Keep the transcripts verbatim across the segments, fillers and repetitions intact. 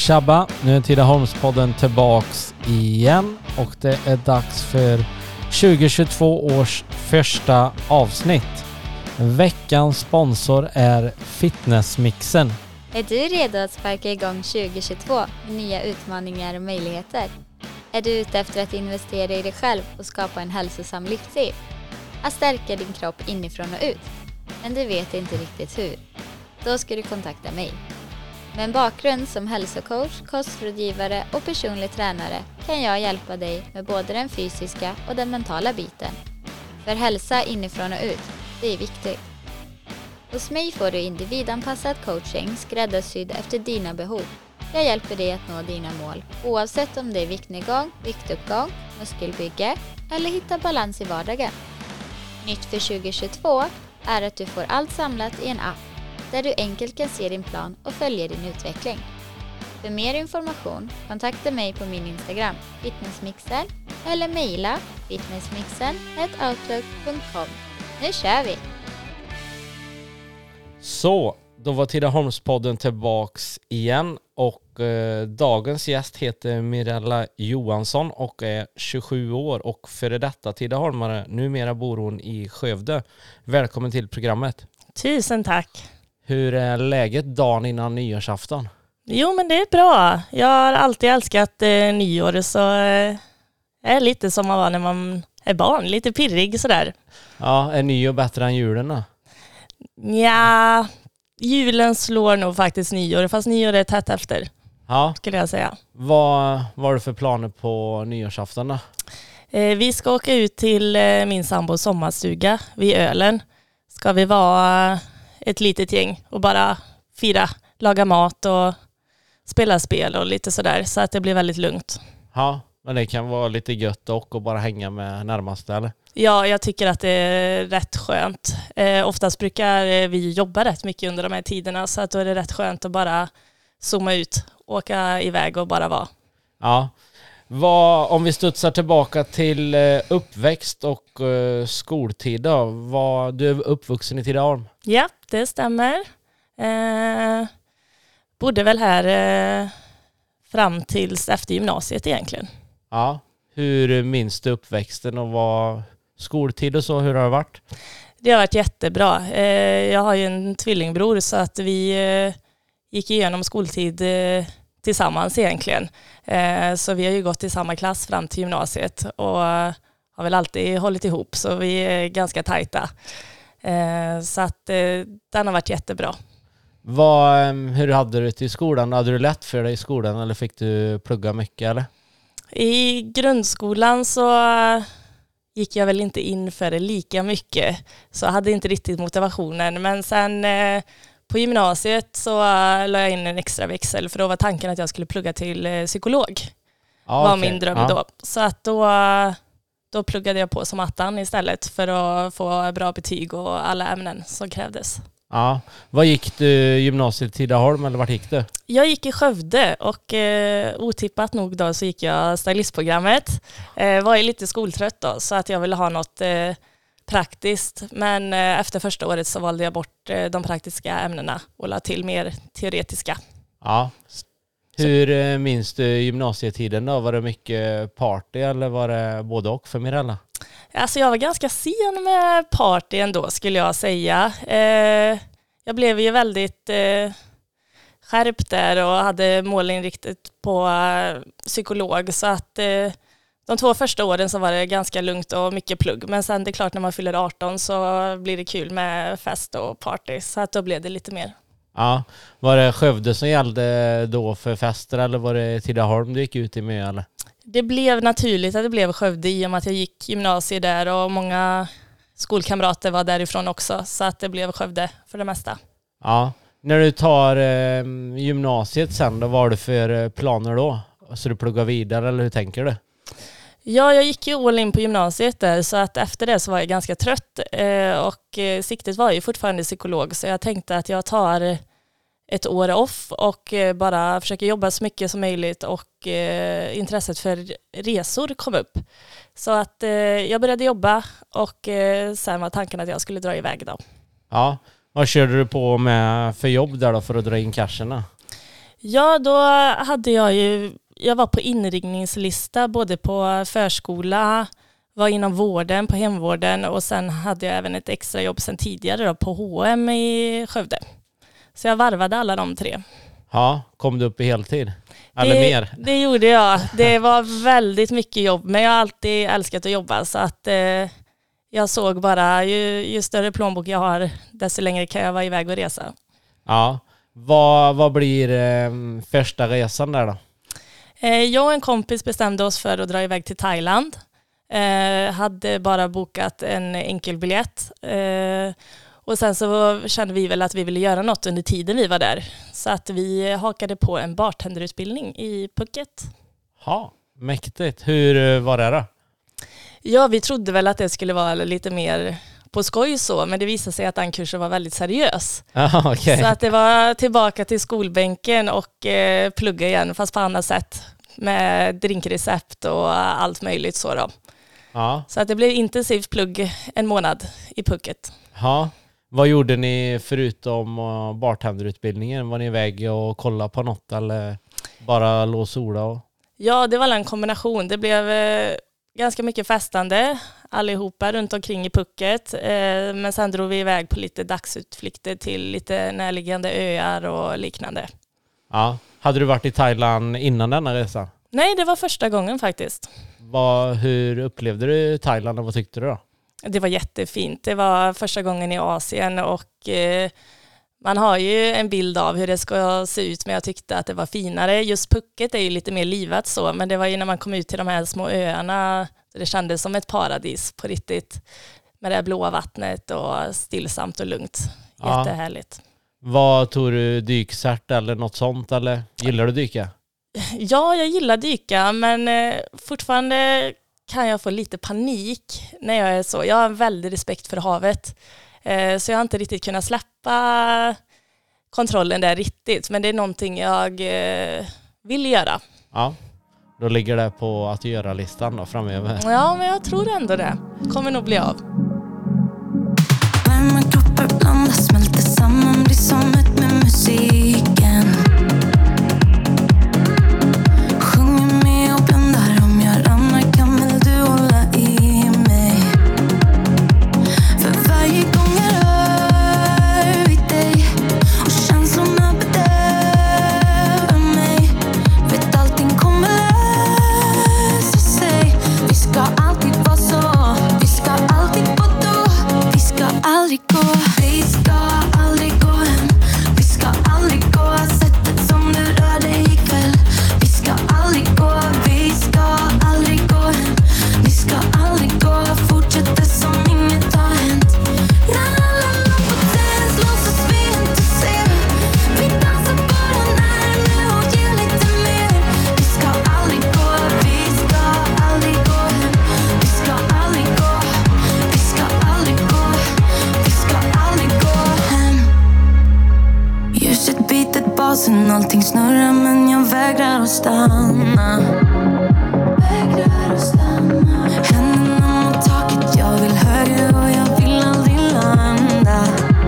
Tjabba, nu är Tidaholmspodden tillbaks igen och det är dags för tjugo tjugotvå års första avsnitt. Veckans sponsor är Fitnessmixen. Är du redo att sparka igång tjugo tjugotvå med nya utmaningar och möjligheter? Är du ute efter att investera i dig själv och skapa en hälsosam livsstil? Att stärka din kropp inifrån och ut? Men du vet inte riktigt hur? Då ska du kontakta mig. Med en bakgrund som hälsocoach, kostrådgivare och personlig tränare kan jag hjälpa dig med både den fysiska och den mentala biten. För hälsa inifrån och ut, det är viktigt. Hos mig får du individanpassad coaching skräddarsydd efter dina behov. Jag hjälper dig att nå dina mål, oavsett om det är viktnedgång, viktuppgång, muskelbygge eller hitta balans i vardagen. Nytt för tjugo tjugotvå är att du får allt samlat i en app där du enkelt kan se din plan och följa din utveckling. För mer information, kontakta mig på min Instagram, fitnessmixen, eller mejla fitnessmixen at outlook punkt com. Nu kör vi! Så, då var Tidaholmspodden tillbaks igen och eh, dagens gäst heter Mirella Johansson och är tjugosju år och före detta Tidaholmare. Numera bor hon i Skövde. Välkommen till programmet. Tusen tack. Hur är läget dagen innan nyårsafton? Jo, men det är bra. Jag har alltid älskat eh, nyår, så eh, är lite som man var när man är barn. Lite pirrig sådär. Ja, är nyår bättre än julen då? Ja, julen slår nog faktiskt nyår, fast nyår är tätt efter. Ja. Skulle jag säga. Vad var det för planer på nyårsafton då? Eh, vi ska åka ut till eh, min sambos sommarstuga vid Ölen. Ska vi vara ett litet gäng och bara fira, laga mat och spela spel och lite sådär, så att det blir väldigt lugnt. Ja, men det kan vara lite gött och, och bara hänga med närmaste, eller? Ja, jag tycker att det är rätt skönt. Eh, oftast brukar vi jobba rätt mycket under de här tiderna, så att då är det rätt skönt att bara zooma ut, åka iväg och bara vara. Ja. Vad, om vi studsar tillbaka till eh, uppväxt och eh, skoltid då. Vad, du är uppvuxen i Tidaholm? Ja, det stämmer. Eh, bodde väl här eh, fram tills efter gymnasiet egentligen. Ja. Hur minns du uppväxten och vad skoltid och så, hur har det varit? Det har varit jättebra. Eh, jag har ju en tvillingbror, så att vi eh, gick igenom skoltid eh, tillsammans egentligen. Eh, så vi har ju gått i samma klass fram till gymnasiet och har väl alltid hållit ihop, så vi är ganska tajta. Eh, så att eh, den har varit jättebra. Vad, hur hade du det i skolan? Hade du lätt för dig i skolan eller fick du plugga mycket, eller? I grundskolan så gick jag väl inte in för det lika mycket, så jag hade inte riktigt motivationen. Men sen eh, på gymnasiet så uh, la jag in en extra växel, för då var tanken att jag skulle plugga till uh, psykolog. Ja, var okay. min dröm Ja. då. Så att då, uh, då pluggade jag på som attan istället för att få bra betyg och alla ämnen som krävdes. Ja. Vad gick du gymnasiet i Tidaholm eller vart gick du? Jag gick i Skövde och eh, otippat nog då så gick jag stylistprogrammet. Eh, var ju lite skoltrött då, så att jag ville ha något eh, praktiskt. Men eh, efter första året så valde jag bort eh, de praktiska ämnena och la till mer teoretiska. Ja. Hur eh, minns du gymnasietiden då? Var det mycket party eller var det både och för Mirella? Alltså jag var ganska sen med party ändå, skulle jag säga. Eh, jag blev ju väldigt eh, skärpt där och hade målinriktat på eh, psykolog. Så att eh, de två första åren så var det ganska lugnt och mycket plugg. Men sen det är klart, när man fyller arton så blir det kul med fest och party. Så att då blev det lite mer. Ja. Var det Skövde som gällde då för fester eller var det Tidaholm du gick ut i med, eller? Det blev naturligt att det blev Skövde i och med att jag gick gymnasiet där och många skolkamrater var därifrån också. Så att det blev Skövde för det mesta. Ja. När du tar eh, gymnasiet sen, då, vad har du för planer då? Så du pluggar vidare eller hur tänker du? Ja, jag gick ju all in på gymnasiet där, så att efter det så var jag ganska trött eh, och eh, siktet var ju fortfarande psykolog, så jag tänkte att jag tar ett år off och eh, bara försöker jobba så mycket som möjligt, och eh, intresset för resor kom upp. Så att eh, jag började jobba och eh, sen var tanken att jag skulle dra iväg då. Ja, vad körde du på med för jobb där då för att dra in casherna? Ja, då hade jag ju, jag var på inringningslista både på förskola, var inom vården, på hemvården och sen hade jag även ett extra jobb sen tidigare då, på H och M i Skövde. Så jag varvade alla de tre. Ja, kom du upp i heltid? Eller det, mer? Det gjorde jag. Det var väldigt mycket jobb, men jag har alltid älskat att jobba så att eh, jag såg bara ju, ju större plånbok jag har, desto längre kan jag vara iväg och resa. Ja, vad, vad blir eh, första resan där då? Eh, jag och en kompis bestämde oss för att dra iväg till Thailand. Eh, hade bara bokat en enkel biljett. Eh, och sen så kände vi väl att vi ville göra något under tiden vi var där. Så att vi hakade på en bartenderutbildning i Phuket. Ja, mäktigt. Hur var det då? Ja, vi trodde väl att det skulle vara lite mer på skoj så, men det visade sig att den kursen var väldigt seriös. Ah, okay. Så att det var tillbaka till skolbänken och eh, plugga igen, fast på annat sätt. Med drinkrecept och allt möjligt så då. Ja. Så att det blev intensivt plugg en månad i Phuket. Ja. Vad gjorde ni förutom bartenderutbildningen? Var ni iväg och kolla på något eller bara låg och sola? Och... Ja, det var en kombination. Det blev eh, ganska mycket festande allihopa runt omkring i Phuket. Eh, men sen drog vi iväg på lite dagsutflykter till lite närliggande öar och liknande. Ja. Hade du varit i Thailand innan denna resa? Nej, det var första gången faktiskt. Vad, hur upplevde du Thailand och vad tyckte du då? Det var jättefint. Det var första gången i Asien och eh, man har ju en bild av hur det ska se ut, men jag tyckte att det var finare. Just Phuket är ju lite mer livat så, men det var ju när man kom ut till de här små öarna, det kändes som ett paradis på riktigt. Med det blåa vattnet och stillsamt och lugnt. Jättehärligt. Ja. Vad tog du, dykcert eller något sånt, eller gillar du dyka? Ja, jag gillar dyka, men eh, fortfarande kan jag få lite panik när jag är så. Jag har en väldig respekt för havet. Eh, så jag har inte riktigt kunnat släppa kontrollen där riktigt. Men det är någonting jag eh, vill göra. Ja, då ligger det på att göra-listan då framöver. Ja, men jag tror ändå det. Kommer nog bli av. Varma kroppar blandas, smälter samman, blir som ett med musiken. Sjunger med och blundar, om jag ramlar kan väl du hålla i mig. För varje gång jag rör vid dig och känslorna bedövar mig, vet allting kommer lösa sig. Vi ska alltid vara så, vi ska alltid vara då, vi ska aldrig gå, vi ska aldrig gå hem, vi ska aldrig gå sättet som du rör dig ikväll. Vi ska aldrig gå, vi ska aldrig gå hem, vi ska aldrig gå, fortsätter som inget har hänt. När alla lampor tänds låtsas vi inte se, vi dansar bara närmare och ger lite mer. Vi ska aldrig gå, vi ska aldrig gå hem, vi ska aldrig gå, vi ska aldrig gå, vi ska aldrig gå hem. Ljuset biter basen, allting snurrar men jag vägrar att stanna. Vägrar att stanna. Händerna mot taket, jag vill högre och jag vill aldrig landa.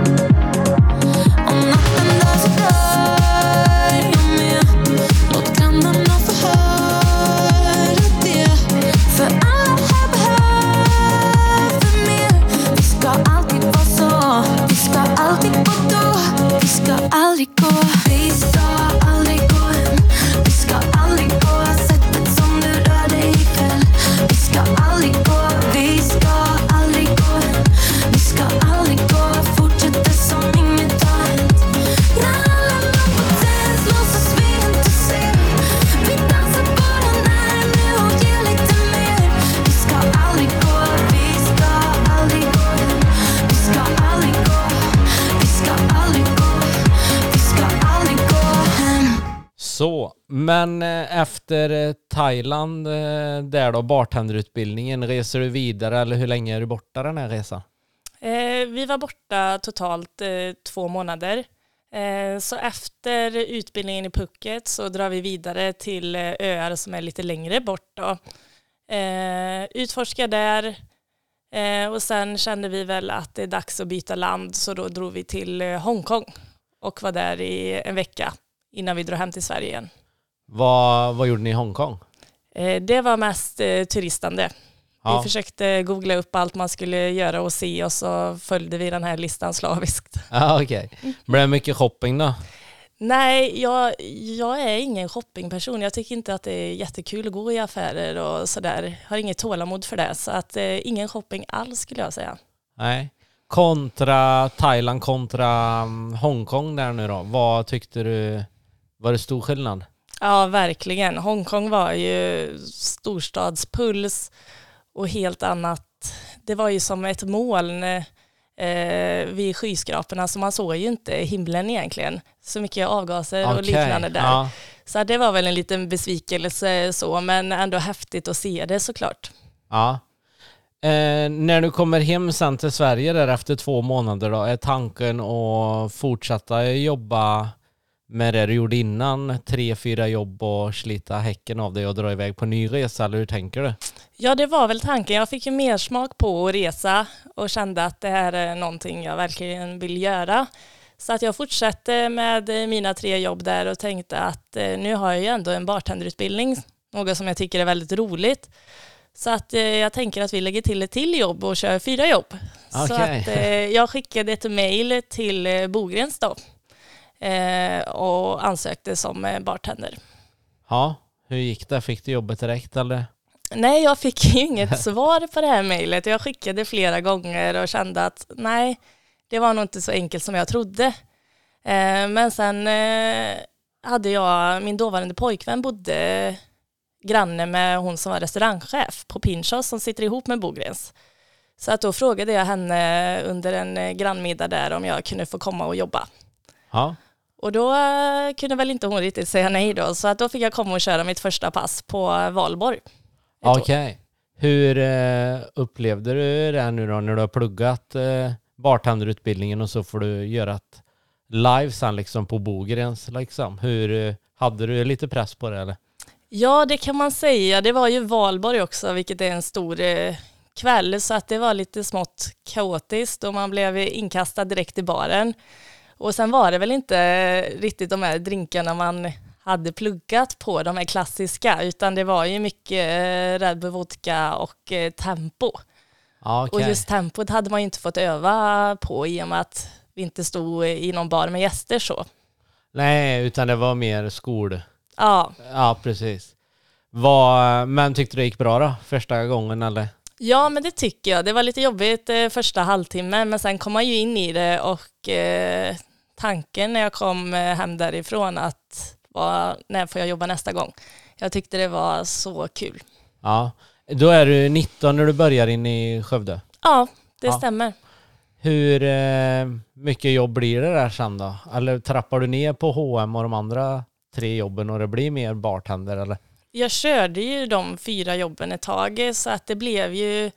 Om natten dör så dör jag med, låt grannarna få höra det. För alla här behöver mer. Vi ska alltid vara så, vi ska alltid vara då, vi ska aldrig gå, vi ska aldrig gå hem, vi ska aldrig gå sättet som du rör dig ikväll. Vi ska aldrig gå, vi ska aldrig gå hem, vi ska aldrig gå, fortsätter som inget har hänt. När alla lampor tänds låtsas vi inte se, vi dansar bara närmare och ger lite mer. Vi ska aldrig gå, vi ska aldrig gå hem, vi ska aldrig gå, vi ska aldrig gå, vi ska aldrig gå hem. Så, men eh, efter eh, Thailand eh, där då, bartenderutbildningen, reser du vidare eller hur länge är du borta den här resan? Eh, vi var borta totalt eh, två månader. Eh, så efter utbildningen i Phuket så drar vi vidare till eh, öar som är lite längre bort då. Eh, utforska där eh, och sen kände vi väl att det är dags att byta land, så då drog vi till eh, Hongkong och var där i en vecka innan vi drog hem till Sverige igen. Vad, vad gjorde ni i Hongkong? Eh, det var mest eh, turistande. Ja. Vi försökte googla upp allt man skulle göra och se och så följde vi den här listan slaviskt. Ja, okej. Okay. Blev det mycket shopping då? Nej, jag, jag är ingen shoppingperson. Jag tycker inte att det är jättekul att gå i affärer och sådär. Jag har inget tålamod för det. Så att eh, ingen shopping alls skulle jag säga. Nej. Kontra Thailand kontra um, Hongkong där nu då. Vad tyckte du? Var det stor skillnad? Ja, verkligen. Hongkong var ju storstadspuls och helt annat. Det var ju som ett moln eh, vid skyskraporna, så man såg ju inte himlen egentligen. Så mycket avgaser okay. och liknande där. Ja. Så det var väl en liten besvikelse så, men ändå häftigt att se det såklart. Ja. Eh, när du kommer hem sen till Sverige där efter två månader då, är tanken att fortsätta jobba med det du gjorde innan, tre, fyra jobb och slita häcken av dig och dra iväg på ny resa, eller hur tänker du? Ja, det var väl tanken. Jag fick ju mer smak på att resa och kände att det här är någonting jag verkligen vill göra. Så att jag fortsatte med mina tre jobb där och tänkte att nu har jag ju ändå en bartenderutbildning, något som jag tycker är väldigt roligt. Så att eh, jag tänker att vi lägger till ett till jobb och kör fyra jobb. Okay. Så att eh, jag skickade ett mejl till eh, Bogrens då eh, och ansökte som eh, bartender. Ja, hur gick det? Fick du jobbet direkt eller? Nej, jag fick ju inget svar på det här mejlet. Jag skickade flera gånger och kände att nej, det var nog inte så enkelt som jag trodde. Eh, men sen eh, hade jag, min dåvarande pojkvän bodde granne med hon som var restaurangchef på Pinchos som sitter ihop med Bogrens. Så att då frågade jag henne under en grannmiddag där om jag kunde få komma och jobba. Ja. Och då uh, kunde väl inte hon riktigt säga nej då. Så att då fick jag komma och köra mitt första pass på Valborg. Okej. Okay. Hur uh, upplevde du det nu då när du har pluggat uh, bartenderutbildningen och så får du göra ett live sen liksom på Bogrens liksom? Hur uh, hade du lite press på det eller? Ja, det kan man säga. Det var ju Valborg också, vilket är en stor eh, kväll. Så att det var lite smått kaotiskt och man blev inkastad direkt i baren. Och sen var det väl inte riktigt de här drinkarna man hade pluggat på, de här klassiska. Utan det var ju mycket eh, Red Bull vodka och eh, tempo. Okay. Och just tempot hade man ju inte fått öva på i och med att vi inte stod i någon bar med gäster så. Nej, utan det var mer skol. Ja. Ja, precis. Vad, men tyckte du det gick bra då? Första gången eller? Ja, men det tycker jag. Det var lite jobbigt eh, första halvtimmen, men sen kom man ju in i det och eh, tanken när jag kom eh, hem därifrån att var, när får jag jobba nästa gång? Jag tyckte det var så kul. Ja, då är du nitton när du börjar in i Skövde? Ja, det ja. stämmer. Hur eh, mycket jobb blir det där sen då? Eller trappar du ner på H och M och de andra tre jobben och det blir mer bartender eller? Jag körde ju de fyra jobben ett tag så att det blev ju,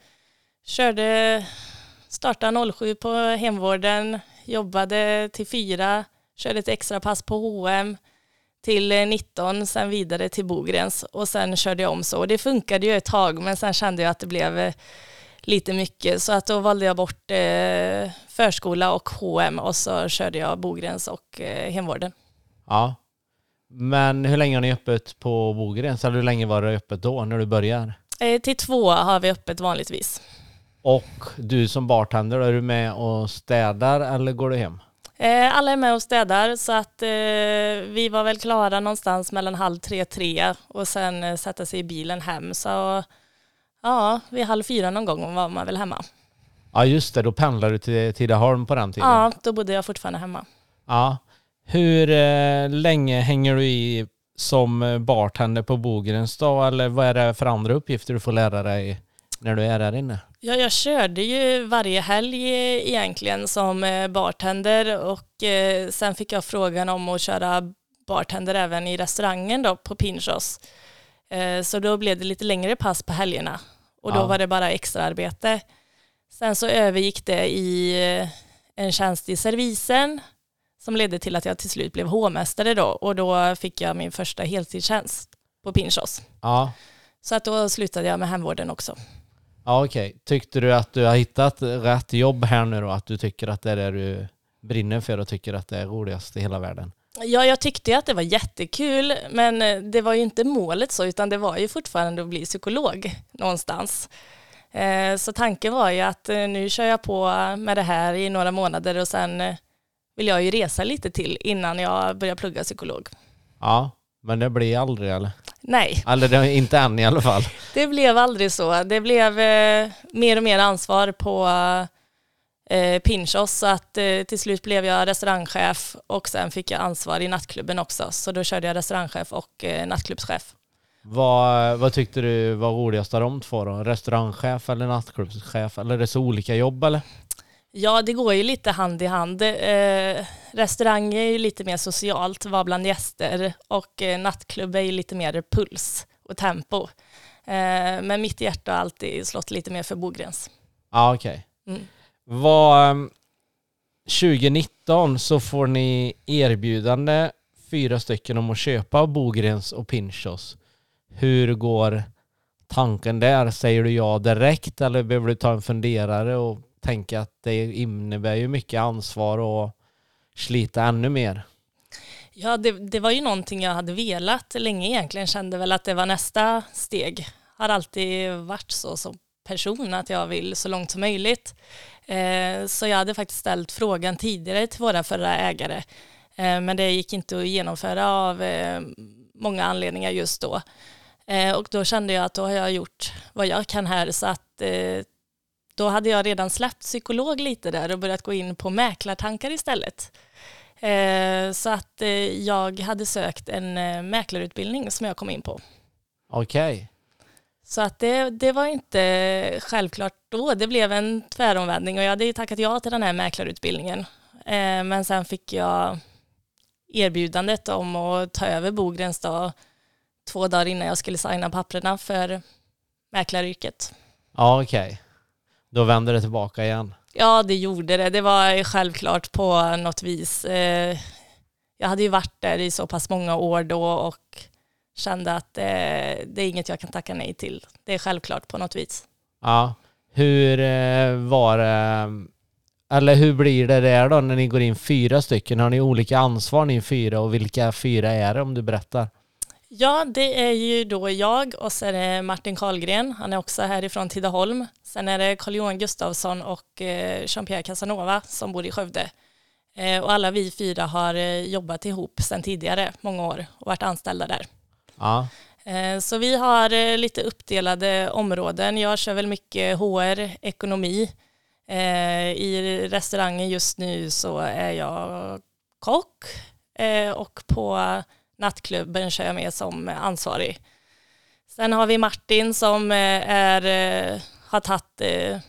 körde, startade noll sju på hemvården, jobbade till fyra, körde ett extra pass på H och M till nitton, sen vidare till Bogrens och sen körde jag om så. Och det funkade ju ett tag men sen kände jag att det blev lite mycket så att då valde jag bort eh, förskola och H och M och så körde jag Bogrens och eh, hemvården. Ja. Men hur länge har ni öppet på Bogrens? Eller hur länge var det öppet då när du börjar? Eh, till två har vi öppet vanligtvis. Och du som bartender, är du med och städar eller går du hem? Eh, alla är med och städar så att eh, vi var väl klara någonstans mellan halv tre, tre och sen eh, sätta sig i bilen hem. Så ja, vid halv fyra någon gång var man väl hemma. Ja just det, då pendlade du till Tidaholm på den tiden. Ja, då bodde jag fortfarande hemma. Ja. Hur eh, länge hänger du i som bartender på Bogrens då? Eller vad är det för andra uppgifter du får lära dig när du är där inne? Ja, jag körde ju varje helg egentligen som bartender och eh, sen fick jag frågan om att köra bartender även i restaurangen då på Pinchos. Eh, så då blev det lite längre pass på helgerna och då ja. var det bara extra arbete. Sen så övergick det i en tjänst i servisen som ledde till att jag till slut blev hovmästare då och då fick jag min första heltidstjänst på Pinchos. Ja. Så att då slutade jag med hemvården också. Ja okej. Okay. Tyckte du att du har hittat rätt jobb här nu då? Att du tycker att det är det du brinner för och tycker att det är roligast i hela världen? Ja, jag tyckte att det var jättekul, men eh, det var ju inte målet så, utan det var ju fortfarande att bli psykolog någonstans. Eh, så tanken var ju att eh, nu kör jag på med det här i några månader och sen eh, vill jag ju resa lite till innan jag börjar plugga psykolog. Ja, men det blir aldrig eller? Nej, Eller det är inte än i alla fall. det blev aldrig så. Det blev eh, mer och mer ansvar på eh, Pinchos, så att eh, till slut blev jag restaurangchef och sen fick jag ansvar i nattklubben också. Så då körde jag restaurangchef och eh, nattklubbschef. Vad, vad tyckte du var roligast av de två då? Restaurangchef eller nattklubbschef? Eller är det så olika jobb eller? Ja, det går ju lite hand i hand. Eh, restaurang är ju lite mer socialt, vara bland gäster, och eh, nattklubb är ju lite mer puls och tempo. Eh, men mitt hjärta har alltid slått lite mer för Bogrens. Ja, okej. Mm. Vad tjugonitton så får ni erbjudande fyra stycken om att köpa Bogrens och Pinchos. Hur går tanken där? Säger du ja direkt eller behöver du ta en funderare och tänka att det innebär ju mycket ansvar och slita ännu mer? Ja, det, det var ju någonting jag hade velat länge egentligen. Kände väl att det var nästa steg. Har alltid varit så som person att jag vill så långt som möjligt. Eh, så jag hade faktiskt ställt frågan tidigare till våra förra ägare. Eh, men det gick inte att genomföra av eh, många anledningar just då. Eh, och då kände jag att då har jag gjort vad jag kan här, så att eh, då hade jag redan släppt psykolog lite där och börjat gå in på mäklartankar istället. Eh, så att eh, jag hade sökt en eh, mäklarutbildning som jag kom in på. Okej. Så att det, det var inte självklart då. Det blev en tväromvändning och jag hade ju tackat ja till den här mäklarutbildningen. Eh, men sen fick jag erbjudandet om att ta över Bogrens då, två dagar innan jag skulle signa papperna för mäklaryrket. Ja, okej. Då vänder det tillbaka igen. Ja, det gjorde det. Det var självklart på något vis. Eh, jag hade ju varit där i så pass många år då och kände att eh, det är inget jag kan tacka nej till. Det är självklart på något vis. Ja. Hur eh, var det, eller hur blir det där då när ni går in fyra stycken? Har ni olika ansvar ni fyra och vilka fyra är det om du berättar? Ja, det är ju då jag och så är det Martin Karlgren. Han är också härifrån Tidaholm. Sen är det Carl-Johan Gustafsson och eh, Jean-Pierre Casanova som bor i Skövde. Eh, och alla vi fyra har eh, jobbat ihop sedan tidigare, många år, och varit anställda där. Ja. Eh, så vi har eh, lite uppdelade områden. Jag kör väl mycket H R, ekonomi. Eh, I restaurangen just nu så är jag kock eh, och på nattklubben kör jag med som ansvarig. Sen har vi Martin som är, har tagit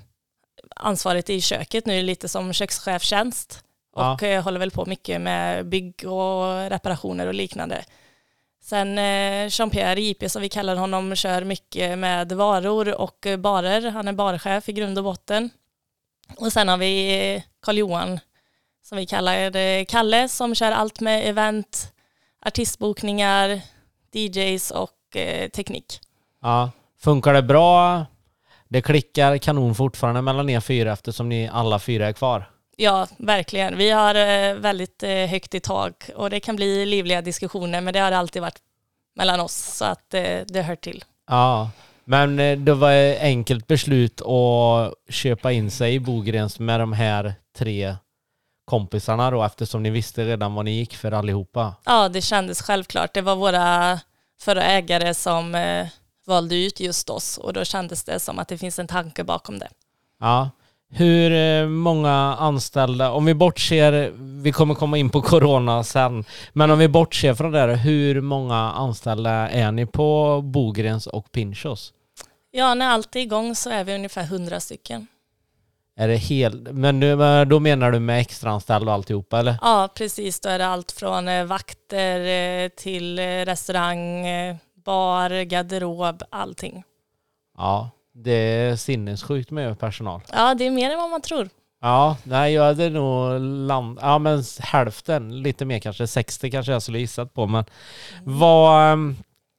ansvaret i köket nu lite som kökschefstjänst och ja. Håller väl på mycket med bygg och reparationer och liknande. Sen Jean-Pierre J P, som vi kallar honom, kör mycket med varor och barer. Han är barchef i grund och botten. Och sen har vi Carl-Johan som vi kallar Kalle som kör allt med event, artistbokningar, D Js och eh, teknik. Ja, funkar det bra? Det klickar kanon fortfarande mellan er fyra eftersom ni alla fyra är kvar. Ja, verkligen. Vi har eh, väldigt eh, högt i tak och det kan bli livliga diskussioner, men det har alltid varit mellan oss så att eh, det hör till. Ja, men eh, det var ett enkelt beslut att köpa in sig i Bogrens med de här tre kompisarna då, eftersom ni visste redan vad ni gick för allihopa. Ja, det kändes självklart. Det var våra förra ägare som eh, valde ut just oss och då kändes det som att det finns en tanke bakom det. Ja. Hur eh, många anställda, om vi bortser, vi kommer komma in på corona sen, men om vi bortser från det, hur många anställda är ni på Bogrens och Pinchos? Ja, när allt är igång så är vi ungefär hundra stycken. Är det helt, men nu, då menar du med extraanställda och alltihopa eller? Ja, precis. Då är det allt från eh, vakter eh, till eh, restaurang, eh, bar, garderob, allting. Ja, det är sinnessjukt med personal. Ja, det är mer än vad man tror. Ja, nej, jag hade nog land, ja men hälften, lite mer kanske, sextio kanske jag skulle gissat på, men mm. vad um,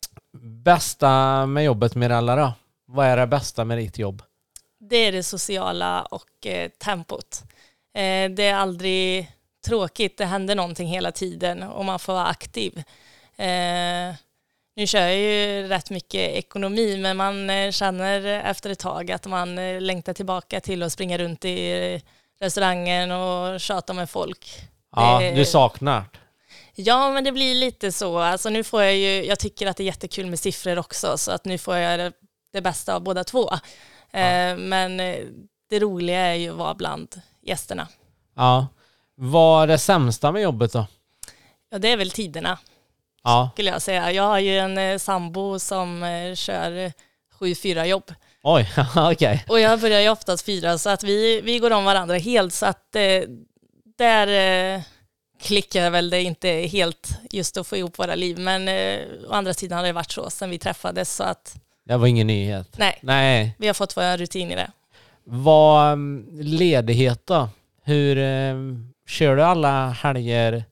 bästa med jobbet med alla då? Vad är det bästa med ditt jobb? Det är det sociala och eh, tempot. Eh, det är aldrig tråkigt. Det händer någonting hela tiden och man får vara aktiv. Eh, nu kör jag ju rätt mycket ekonomi, men man eh, känner efter ett tag att man eh, längtar tillbaka till att springa runt i restaurangen och tjata med folk. Ja, det, du saknar. Ja, men det blir lite så. Alltså nu får jag ju, jag tycker att det är jättekul med siffror också, så att nu får jag det, det bästa av båda två. Ja. Eh, men det roliga är ju att vara bland gästerna. Ja. Vad är det sämsta med jobbet då? Ja, det är väl tiderna, Ja. skulle jag säga. Jag har ju en eh, sambo som eh, kör sju fyra jobb. Oj, okej. Och jag börjar ju oftast fyra, så att vi, vi går om varandra helt. Så att eh, där eh, klickar väl det inte helt just att få ihop våra liv. Men eh, å andra sidan har det varit så sedan vi träffades. Så att Det var ingen nyhet. nej, Nej. vi har fått vår rutin i det. Vad um, ledighet då? Hur um, kör du alla helger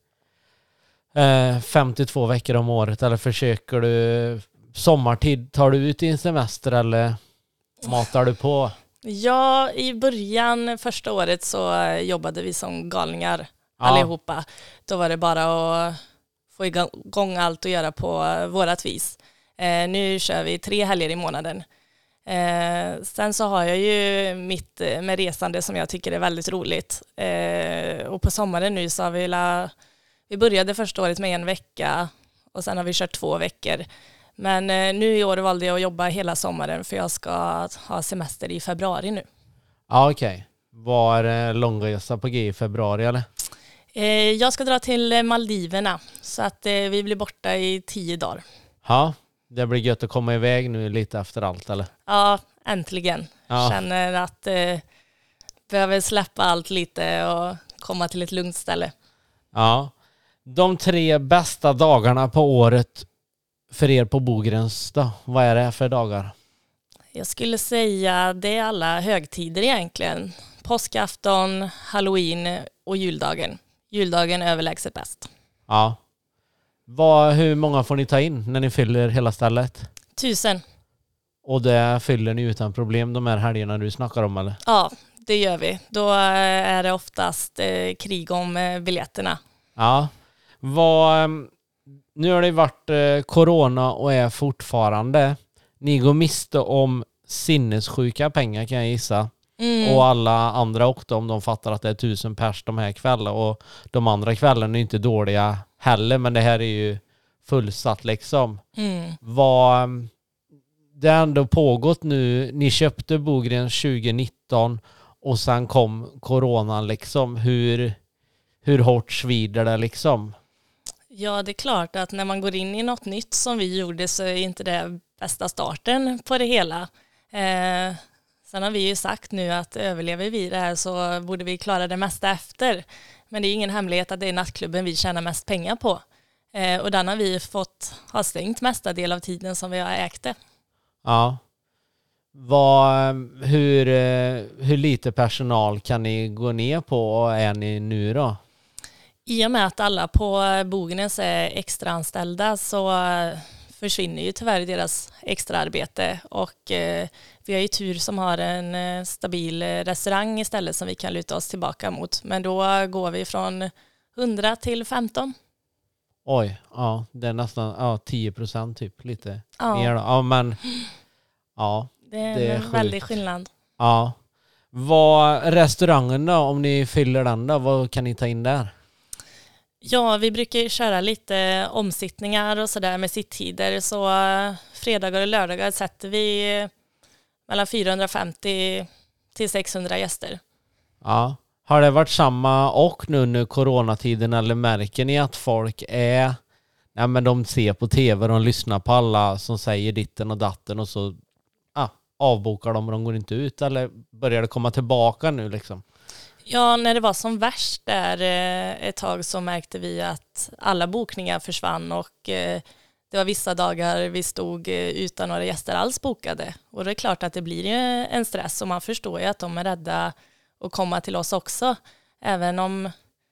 uh, femtiotvå veckor om året, eller försöker du sommartid, tar du ut din semester eller matar du på? Ja, i början första året så eh, jobbade vi som galningar Ja. allihopa. Då var det bara att få igång allt och göra på eh, vårat vis. Eh, nu kör vi tre helger i månaden. Eh, sen så har jag ju mitt eh, med resande som jag tycker är väldigt roligt. Eh, och på sommaren nu så har vi la, vi började första året med en vecka och sen har vi kört två veckor. Men eh, nu i år valde jag att jobba hela sommaren för jag ska ha semester i februari nu. Ja, okej. Var det långresa på G i februari eller? Eh, jag ska dra till eh, Maldiverna så att eh, vi blir borta i tio dagar. Ja, det blir gött att komma iväg nu lite efter allt eller? Ja, äntligen. Ja. Känner att eh, behöver släppa allt lite och komma till ett lugnt ställe. Ja. De tre bästa dagarna på året för er på Bogrens då? Vad är det för dagar? Jag skulle säga det är alla högtider egentligen. Påskafton, Halloween och juldagen. Juldagen är överlägset bäst. Ja. Vad, hur många får ni ta in när ni fyller hela stället? Tusen. Och det fyller ni utan problem de här helgerna du snackar om eller? Ja, det gör vi. Då är det oftast eh, krig om eh, biljetterna. Ja. Vad, nu har det varit eh, corona och är fortfarande. Ni går miste om sinnessjuka pengar kan jag gissa. Mm. Och alla andra också om de fattar att det är tusen pers de här kvällarna. Och de andra kvällarna är inte dåliga heller, men det här är ju fullsatt liksom. Mm. Vad, det har ändå pågått nu. Ni köpte Bogren tjugo nitton och sen kom coronan liksom. Hur, hur hårt svider det liksom? Ja, det är klart att när man går in i något nytt som vi gjorde så är inte det bästa starten på det hela. Eh, sen har vi ju sagt nu att överlever vi det här så borde vi klara det mesta efter. Men det är ingen hemlighet att det är nattklubben vi tjänar mest pengar på. Eh, och den har vi fått ha stängt mesta del av tiden som vi har ägt det. Ja. Vad, hur, hur lite personal kan ni gå ner på och är ni nu då? I och med att alla på Bognes är extraanställda så försvinner ju tyvärr deras extraarbete och eh, vi har ju tur som har en eh, stabil restaurang istället som vi kan luta oss tillbaka mot. Men då går vi från hundra till femton. Oj, ja, det är nästan ja, tio procent typ, lite Ja. mer då. Ja, men ja, Det är, Det är en sjukt. väldig skillnad. ja. Vad, restaurangen då, om ni fyller den då, vad kan ni ta in där? Ja, vi brukar ju köra lite omsittningar och sådär med sitttider. Så eh, fredagar och lördagar sätter vi eh, mellan fyrahundrafemtio till sexhundra gäster. Ja. Har det varit samma och nu under coronatiden, eller märker ni att folk är, ja men de ser på tv och de lyssnar på alla som säger ditten och datten och så ja, avbokar de och de går inte ut, eller börjar det komma tillbaka nu liksom? Ja, när det var som värst där eh, ett tag så märkte vi att alla bokningar försvann och eh, det var vissa dagar vi stod eh, utan några gäster alls bokade. Och det är klart att det blir ju en stress och man förstår ju att de är rädda att komma till oss också. Även om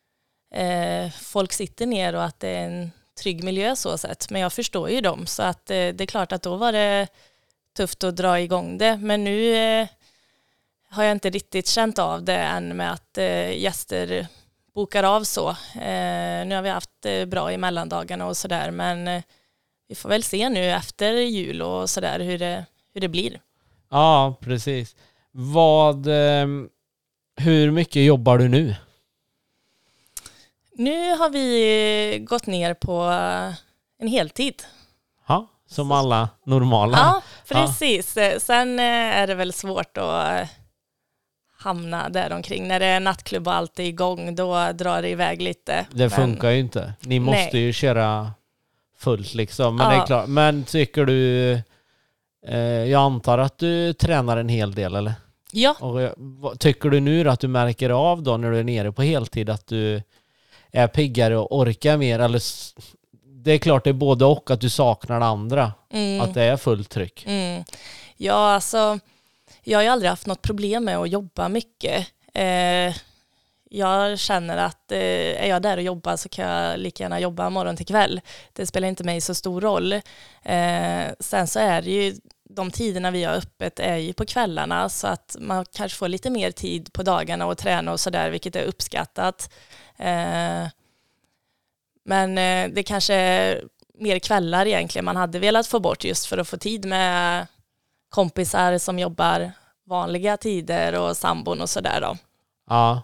eh, folk sitter ner och att det är en trygg miljö så sett. Men jag förstår ju dem så att eh, det är klart att då var det tufft att dra igång det. Men nu eh, har jag inte riktigt känt av det än med att eh, gäster bokar av så. Eh, nu har vi haft eh, bra i mellandagarna och sådär, men eh, vi får väl se nu efter jul och sådär hur det, hur det blir. Ja, precis. Vad, eh, hur mycket jobbar du nu? Nu har vi gått ner på en heltid. Ja, som alla normala. Ja, precis. Ja. Sen är det väl svårt att hamna där omkring. När det är nattklubb och allt är igång, då drar det iväg lite. Det Men funkar ju inte. Ni måste nej. ju köra fullt liksom. Men Ja. det är klart. Men tycker du, eh, jag antar att du tränar en hel del, eller? Ja, Och jag- vad- tycker du nu att du märker av då när du är nere på heltid att du är piggare och orkar mer? Eller s- det är klart det är både och, att du saknar det andra. mm, Att det är fullt tryck. mm. ja alltså, jag har ju aldrig haft något problem med att jobba mycket. Eh, jag känner att eh, är jag där och jobbar så kan jag lika gärna jobba morgon till kväll. Det spelar inte mig så stor roll. Eh, sen så är det ju, de tiderna vi har öppet är ju på kvällarna, så att man kanske får lite mer tid på dagarna och träna och sådär, vilket är uppskattat. Eh, men eh, det kanske är mer kvällar egentligen man hade velat få bort, just för att få tid med kompisar som jobbar vanliga tider och sambon och sådär då. Ja.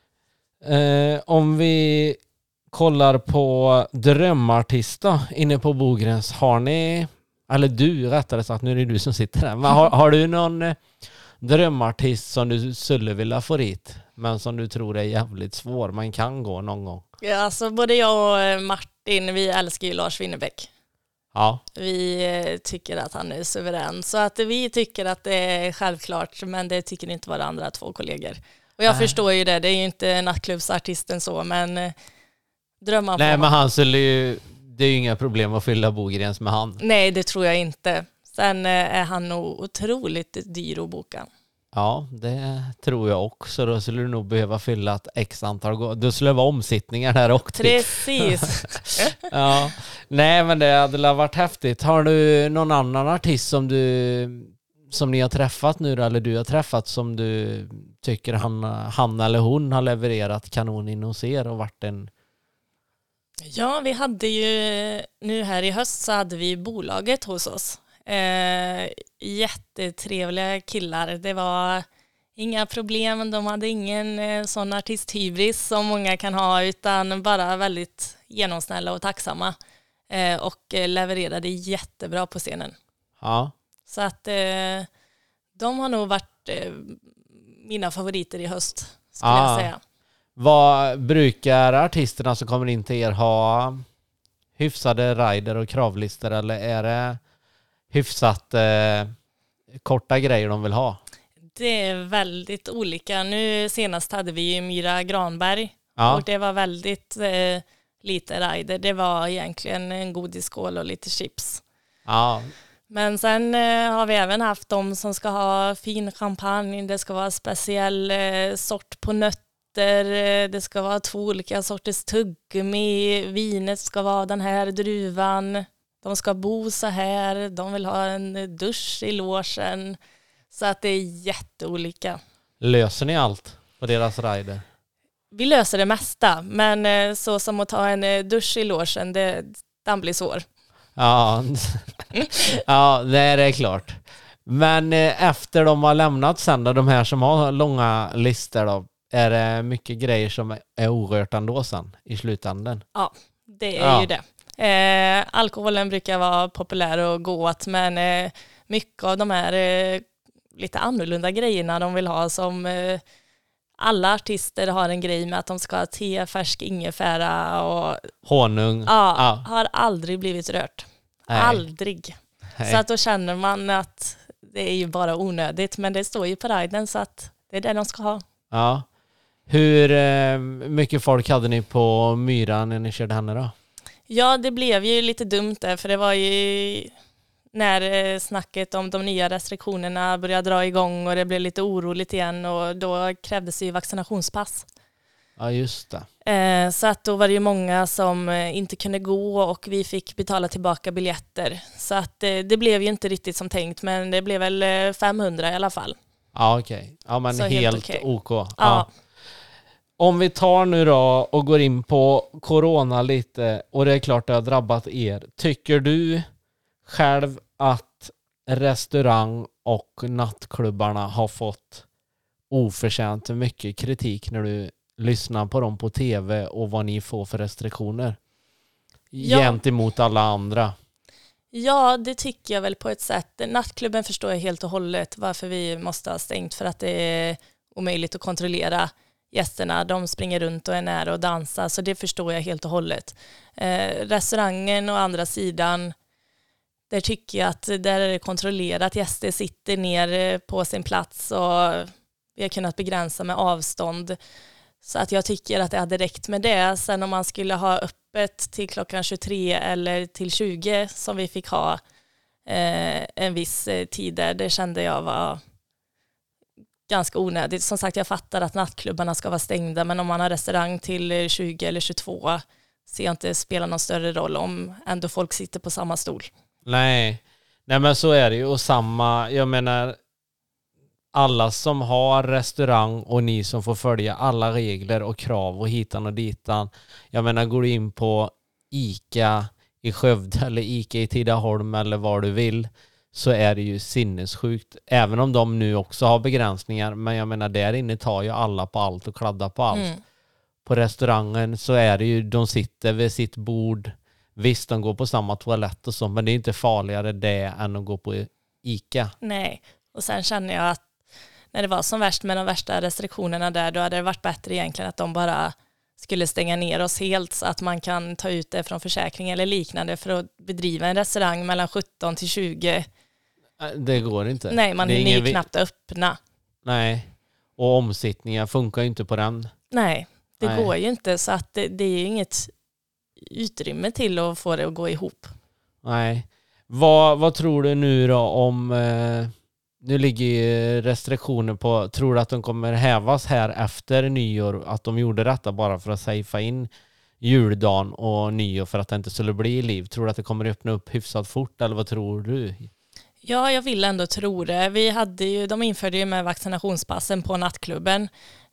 Eh, om vi kollar på drömartist då, inne på Bogräns, har ni, eller du rättare sagt, nu är det du som sitter där, men har, har du någon eh, drömartist som du skulle vilja få hit, men som du tror är jävligt svår, man kan gå någon gång? Ja, alltså både jag och Martin, vi älskar ju Lars Winnerbäck. Ja, Vi eh, tycker att han är suverän, så att vi tycker att det är självklart, men det tycker inte våra andra två kollegor. Och jag Nej. förstår ju det, det är ju inte nattklubbsartisten så, men eh, drömmar nej får men man. han skulle ju, det är ju inga problem att fylla Bogräns med han. Nej, det tror jag inte. Sen eh, är han nog otroligt dyr att boka. Ja, det tror jag också. Då skulle du nog behöva fylla ett x antal gånger. Då skulle det vara omsittningar där också. Precis. Ja, nej men det hade varit häftigt. Har du någon annan artist som du som ni har träffat nu då, eller du har träffat, som du tycker han, han eller hon har levererat kanon in hos er och varit en... Ja, vi hade ju nu här i höst så hade vi bolaget hos oss. Eh, jättetrevliga killar. Det var inga problem. De hade ingen eh, sån artisthybris som många kan ha, utan bara väldigt genomsnälla och tacksamma. Eh, och eh, levererade jättebra på scenen. Ja, Så att eh, de har nog varit eh, mina favoriter i höst, skulle Ah. jag säga. vad brukar artisterna som kommer in till er ha hyfsade rider och kravlistor, eller är det hyfsat eh, korta grejer de vill ha? Det är väldigt olika. Nu senast hade vi ju Myra Granberg. Ja, Och det var väldigt eh, lite rider. Det var egentligen en godisskål och lite chips. ja, Men sen eh, har vi även haft de som ska ha fin champagne. Det ska vara speciell eh, sort på nötter. Eh, det ska vara två olika sorters tuggummi. Vinet ska vara den här druvan. De ska bo så här. De vill ha en dusch i logen. Så att det är jätteolika. löser ni allt på deras rider? Vi löser det mesta, men eh, så som att ta en eh, dusch i logen, det, den blir svår. Ja, ja det är det klart. Men eh, efter de har lämnat sen då, de här som har långa listor då, är det mycket grejer som är orört ändå sen i slutändan? Det är Ja. ju det. Eh, alkoholen brukar vara populär och gå åt, men eh, mycket av de här eh, lite annorlunda grejerna de vill ha, som eh, alla artister har en grej med att de ska ha te, färsk ingefära och Honung? ja, Ja. har aldrig blivit rört. Nej. Aldrig. Nej. Så att då känner man att det är ju bara onödigt, men det står ju på riden så att det är det de ska ha. Ja. Hur eh, mycket folk hade ni på Myran när ni körde henne då? Ja, det blev ju lite dumt där, för det var ju när eh, snacket om de nya restriktionerna började dra igång och det blev lite oroligt igen, och då krävdes det ju vaccinationspass. Ja, just det. Eh, så att då var det ju många som eh, inte kunde gå, och vi fick betala tillbaka biljetter. Så att eh, det blev ju inte riktigt som tänkt, men det blev väl eh, femhundra i alla fall. Ja, okej. Ja, men Så helt, helt okej. OK. Ja. Ja. Om vi tar nu då och går in på corona lite, och det är klart det har drabbat er. Tycker du själv att restaurang och nattklubbarna har fått oförtjänt mycket kritik när du lyssnar på dem på tv och vad ni får för restriktioner Ja. gentemot alla andra? Ja, det tycker jag väl på ett sätt. Nattklubben förstår jag helt och hållet varför vi måste ha stängt, för att det är omöjligt att kontrollera gästerna. De springer runt och är nära och dansar, så det förstår jag helt och hållet. Eh, restaurangen och andra sidan, där tycker jag att där är det kontrollerat. Gäster sitter ner på sin plats och vi har kunnat begränsa med avstånd. Så att jag tycker att det hade räckt med det. Sen om man skulle ha öppet till klockan tjugotre eller till tjugo som vi fick ha eh, en viss eh, tid där, det kände jag var ganska onödigt. Som sagt, jag fattar att nattklubbarna ska vara stängda, men om man har restaurang till tjugo eller tjugotvå ser jag inte spelar någon större roll om ändå folk sitter på samma stol. Nej, nej men så är det ju. Och samma, jag menar, alla som har restaurang och ni som får följa alla regler och krav och hitan och ditan. Jag menar, går du in på ICA i Skövde eller ICA i Tidaholm eller var du vill, så är det ju sinnessjukt. Även om de nu också har begränsningar, men jag menar, där inne tar ju alla på allt och kladdar på allt. Mm. På restaurangen så är det ju, de sitter vid sitt bord. Visst, de går på samma toalett och så, men det är inte farligare det än att gå på ICA. Nej, och sen känner jag att när det var som värst med de värsta restriktionerna där, då hade det varit bättre egentligen att de bara skulle stänga ner oss helt, så att man kan ta ut det från försäkring eller liknande för att bedriva en restaurang mellan sjutton till tjugo. Det går inte. Nej, man Det är hinner ju ingen vi- knappt öppna. Nej, och omsittningar funkar ju inte på den. Nej, det Nej. går ju inte, så att det, det är ju inget utrymme till att få det att gå ihop. Nej. Vad, vad tror du nu då om... Eh, nu ligger ju restriktioner på... Tror du att de kommer hävas här efter nyår? Att de gjorde detta bara för att safea in juldagen och nyår för att det inte skulle bli liv? Tror du att det kommer öppna upp hyfsat fort, eller vad tror du? Ja, jag vill ändå tro det. Vi hade ju, de införde ju med vaccinationspassen på nattklubben.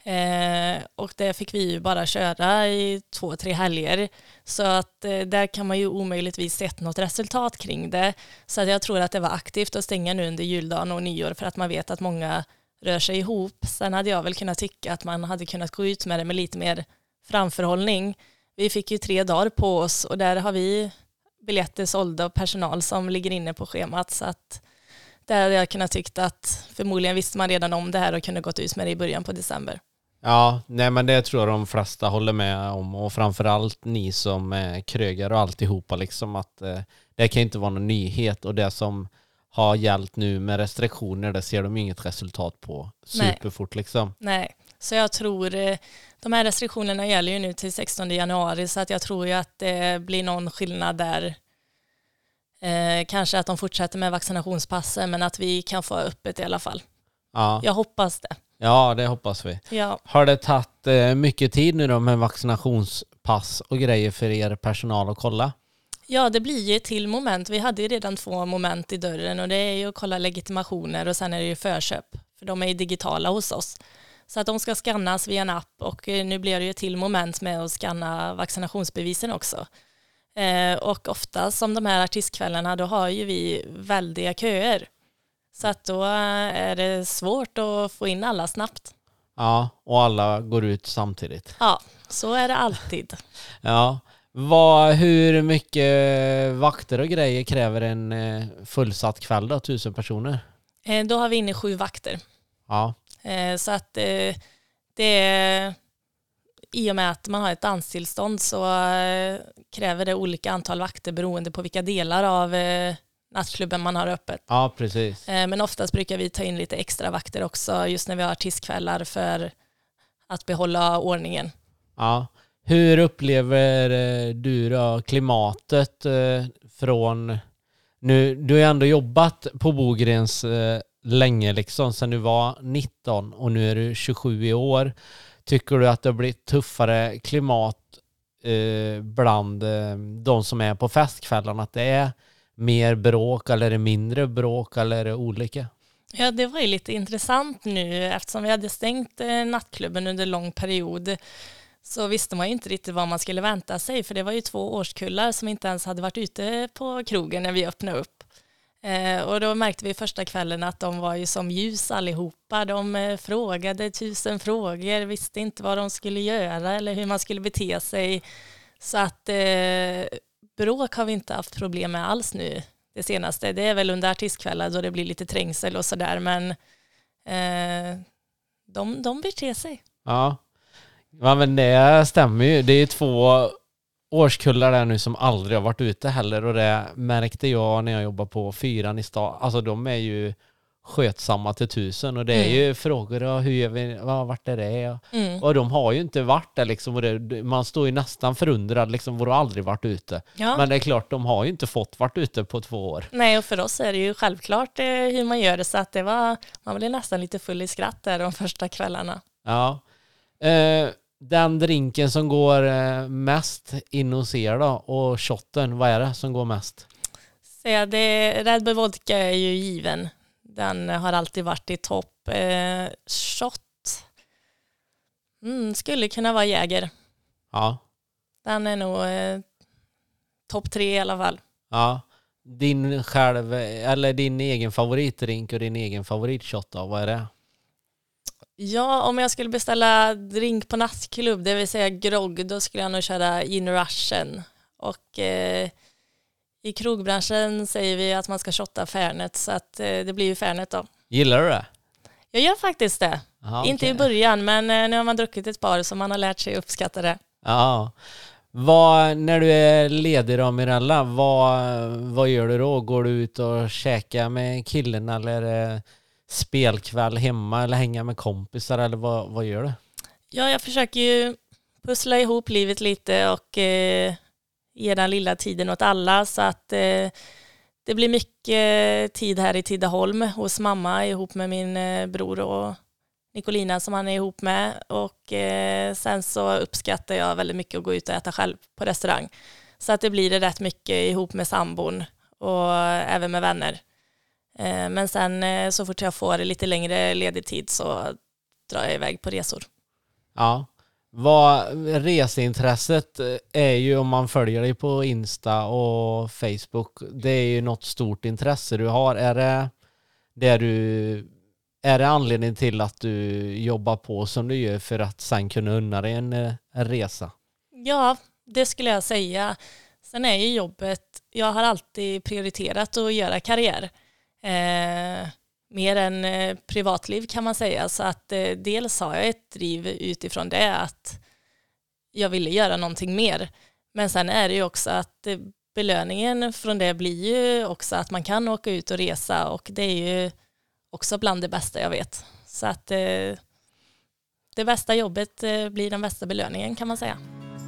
Eh, och det fick vi ju bara köra i två, tre helger. Så att eh, där kan man ju omöjligtvis sett något resultat kring det. Så att jag tror att det var aktivt att stänga nu under juldagen och nyår, för att man vet att många rör sig ihop. Sen hade jag väl kunnat tycka att man hade kunnat gå ut med det med lite mer framförhållning. Vi fick ju tre dagar på oss och där har vi biljetter sålda och personal som ligger inne på schemat. Så att där hade jag kunnat tycka att förmodligen visste man redan om det här och kunde gått ut med det i början på december. Ja, nej men det tror jag de flesta håller med om, och framförallt ni som är krögare och alltihopa, liksom att eh, det kan inte vara någon nyhet, och det som har gällt nu med restriktioner, det ser de inget resultat på superfort liksom. Nej, så jag tror eh, de här restriktionerna gäller ju nu till sextonde januari, så att jag tror ju att det blir någon skillnad där. Eh, kanske att de fortsätter med vaccinationspassen, men att vi kan få öppet i alla fall. Ja, Jag hoppas det. ja det hoppas vi. Ja. Har det tagit eh, mycket tid nu då med vaccinationspass och grejer för er personal att kolla? Ja, det blir ju ett till moment. Vi hade ju redan två moment i dörren, och det är ju att kolla legitimationer och sen är det ju förköp. För de är ju digitala hos oss. Så att de ska skannas via en app, och eh, nu blir det ju ett till moment med att skanna vaccinationsbevisen också. Eh, och ofta som de här artistkvällarna, då har ju vi väldiga köer. Så att då är det svårt att få in alla snabbt. Ja, och alla går ut samtidigt. Ja, så är det alltid. Ja, vad, hur mycket vakter och grejer kräver en eh, fullsatt kväll då, tusen personer? Eh, då har vi inne sju vakter. Ja, Eh, så att eh, det är, i och med att man har ett danstillstånd, så eh, kräver det olika antal vakter beroende på vilka delar av eh, nattklubben man har öppet. ja precis. Eh, men oftast brukar vi ta in lite extra vakter också just när vi har artistkvällar för att behålla ordningen. Ja. Hur upplever eh, du då klimatet eh, från... Nu, du har ju ändå jobbat på Bogrens eh, länge liksom, sen du var nitton, och nu är du tjugosju i år. Tycker du att det har blivit tuffare klimat eh, bland eh, de som är på festkvällarna? Att det är mer bråk, eller är det mindre bråk, eller är det olika? Ja, det var ju lite intressant nu eftersom vi hade stängt eh, nattklubben under lång period, så visste man ju inte riktigt vad man skulle vänta sig, för det var ju två årskullar som inte ens hade varit ute på krogen när vi öppnade upp. Eh, och då märkte vi första kvällen att de var ju som ljus allihopa. De eh, frågade tusen frågor, visste inte vad de skulle göra eller hur man skulle bete sig. Så att eh, bråk har vi inte haft problem med alls nu det senaste. Det är väl under artistkvällar då det blir lite trängsel och sådär, men eh, de, de beter sig. Ja. Ja, men det stämmer ju. Det är två årskullar där nu som aldrig har varit ute heller, och det märkte jag när jag jobbade på fyran i stad. Alltså de är ju skötsamma till tusen, och det är mm. ju frågor och hur gör vi, vad, vart är det? Mm. Och de har ju inte varit där liksom, och det, man står ju nästan förundrad liksom, var de aldrig varit ute. Ja. Men det är klart, de har ju inte fått varit ute på två år. Nej, och för oss är det ju självklart eh, hur man gör det, så att det var, man blev nästan lite full i skratt där de första kvällarna. Ja. Eh, Den drinken som går mest in hos er då, och shotten, vad är det som går mest? Så det, Red Bull Vodka är ju given. Den har alltid varit i topp. Eh, shot mm, skulle kunna vara Jäger. Ja. Den är nog eh, topp tre i alla fall. Ja. Din själv, eller din egen favoritdrink och din egen favoritshot då, vad är det? Ja, om jag skulle beställa drink på nattklubb, det vill säga grogg, då skulle jag nog köra In Russian. Och eh, i krogbranschen säger vi att man ska shotta Fernet, så att eh, det blir ju Fernet då. Gillar du det? Jag gör faktiskt det. Aha, inte okay. i början, men eh, nu har man druckit ett par så man har lärt sig uppskatta det. Ja. Vad, när du är ledig då, Mirella, vad, vad gör du då? Går du ut och käkar med killen eller eh, spelkväll hemma eller hänga med kompisar, eller vad, vad gör du? Ja, jag försöker ju pussla ihop livet lite och eh, ge den lilla tiden åt alla, så att eh, det blir mycket tid här i Tidaholm hos mamma ihop med min eh, bror och Nicolina som han är ihop med, och eh, sen så uppskattar jag väldigt mycket att gå ut och äta själv på restaurang, så att det blir det rätt mycket ihop med sambon och även med vänner. Men sen så fort jag får lite längre ledig tid så drar jag iväg på resor. Ja, vad reseintresset är ju, om man följer dig på Insta och Facebook, det är ju något stort intresse du har. Är det, det du, är det anledningen till att du jobbar på som du gör för att sen kunna unna dig en, en resa? Ja, det skulle jag säga. Sen är ju jobbet, jag har alltid prioriterat att göra karriär. Eh, mer än eh, privatliv kan man säga, så att eh, dels har jag ett driv utifrån det att jag ville göra någonting mer, men sen är det ju också att eh, belöningen från det blir ju också att man kan åka ut och resa, och det är ju också bland det bästa jag vet, så att eh, det bästa jobbet eh, blir den bästa belöningen kan man säga.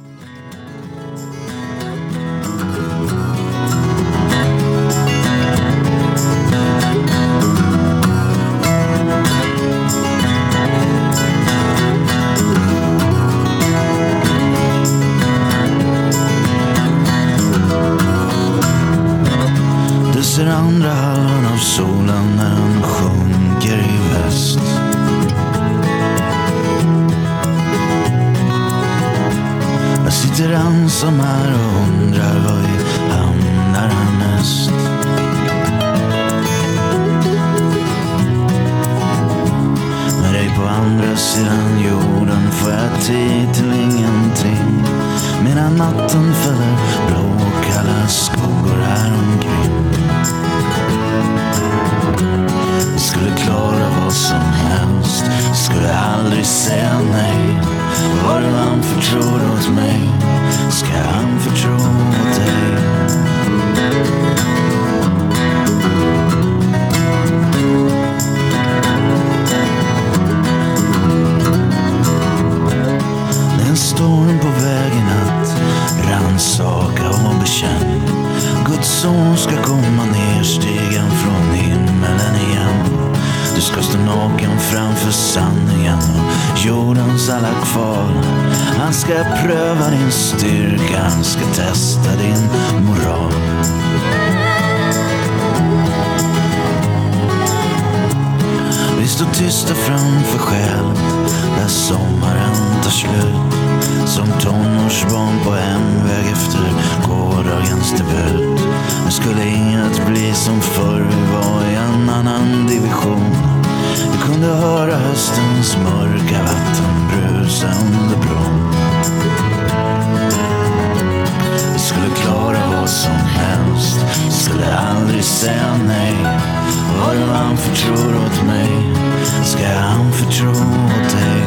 ser andra halvan av solen när den sjunker i väst. Jag sitter ensam här och undrar var vi hamnar härnäst. Med dig på andra sidan jorden får jag tid till ingenting, medan natten fäller blåkalla skuggor här omkring. Skulle klara vad som helst, skulle aldrig säga nej. Vad du anförtror åt mig ska jag anförtro åt dig. Det är en storm på vägen att rannsaka och bekänn. Guds son ska komma ner stigen från himmelen igen. Du ska stå naken framför sanningen och jordens alla kval. Han ska pröva din styrka, han ska testa din moral. Vi står tysta framför skälet där sommaren tar slut. Som tonårsbarn på hemväg efter gårdagens debut. Men skulle inget bli som förr, vi var i en annan division. Vi kunde höra höstens mörka vatten brusa under bron. Vi skulle klara vad som helst, vi skulle aldrig säga nej. Vad du anförtror åt mig ska jag anförtro åt dig.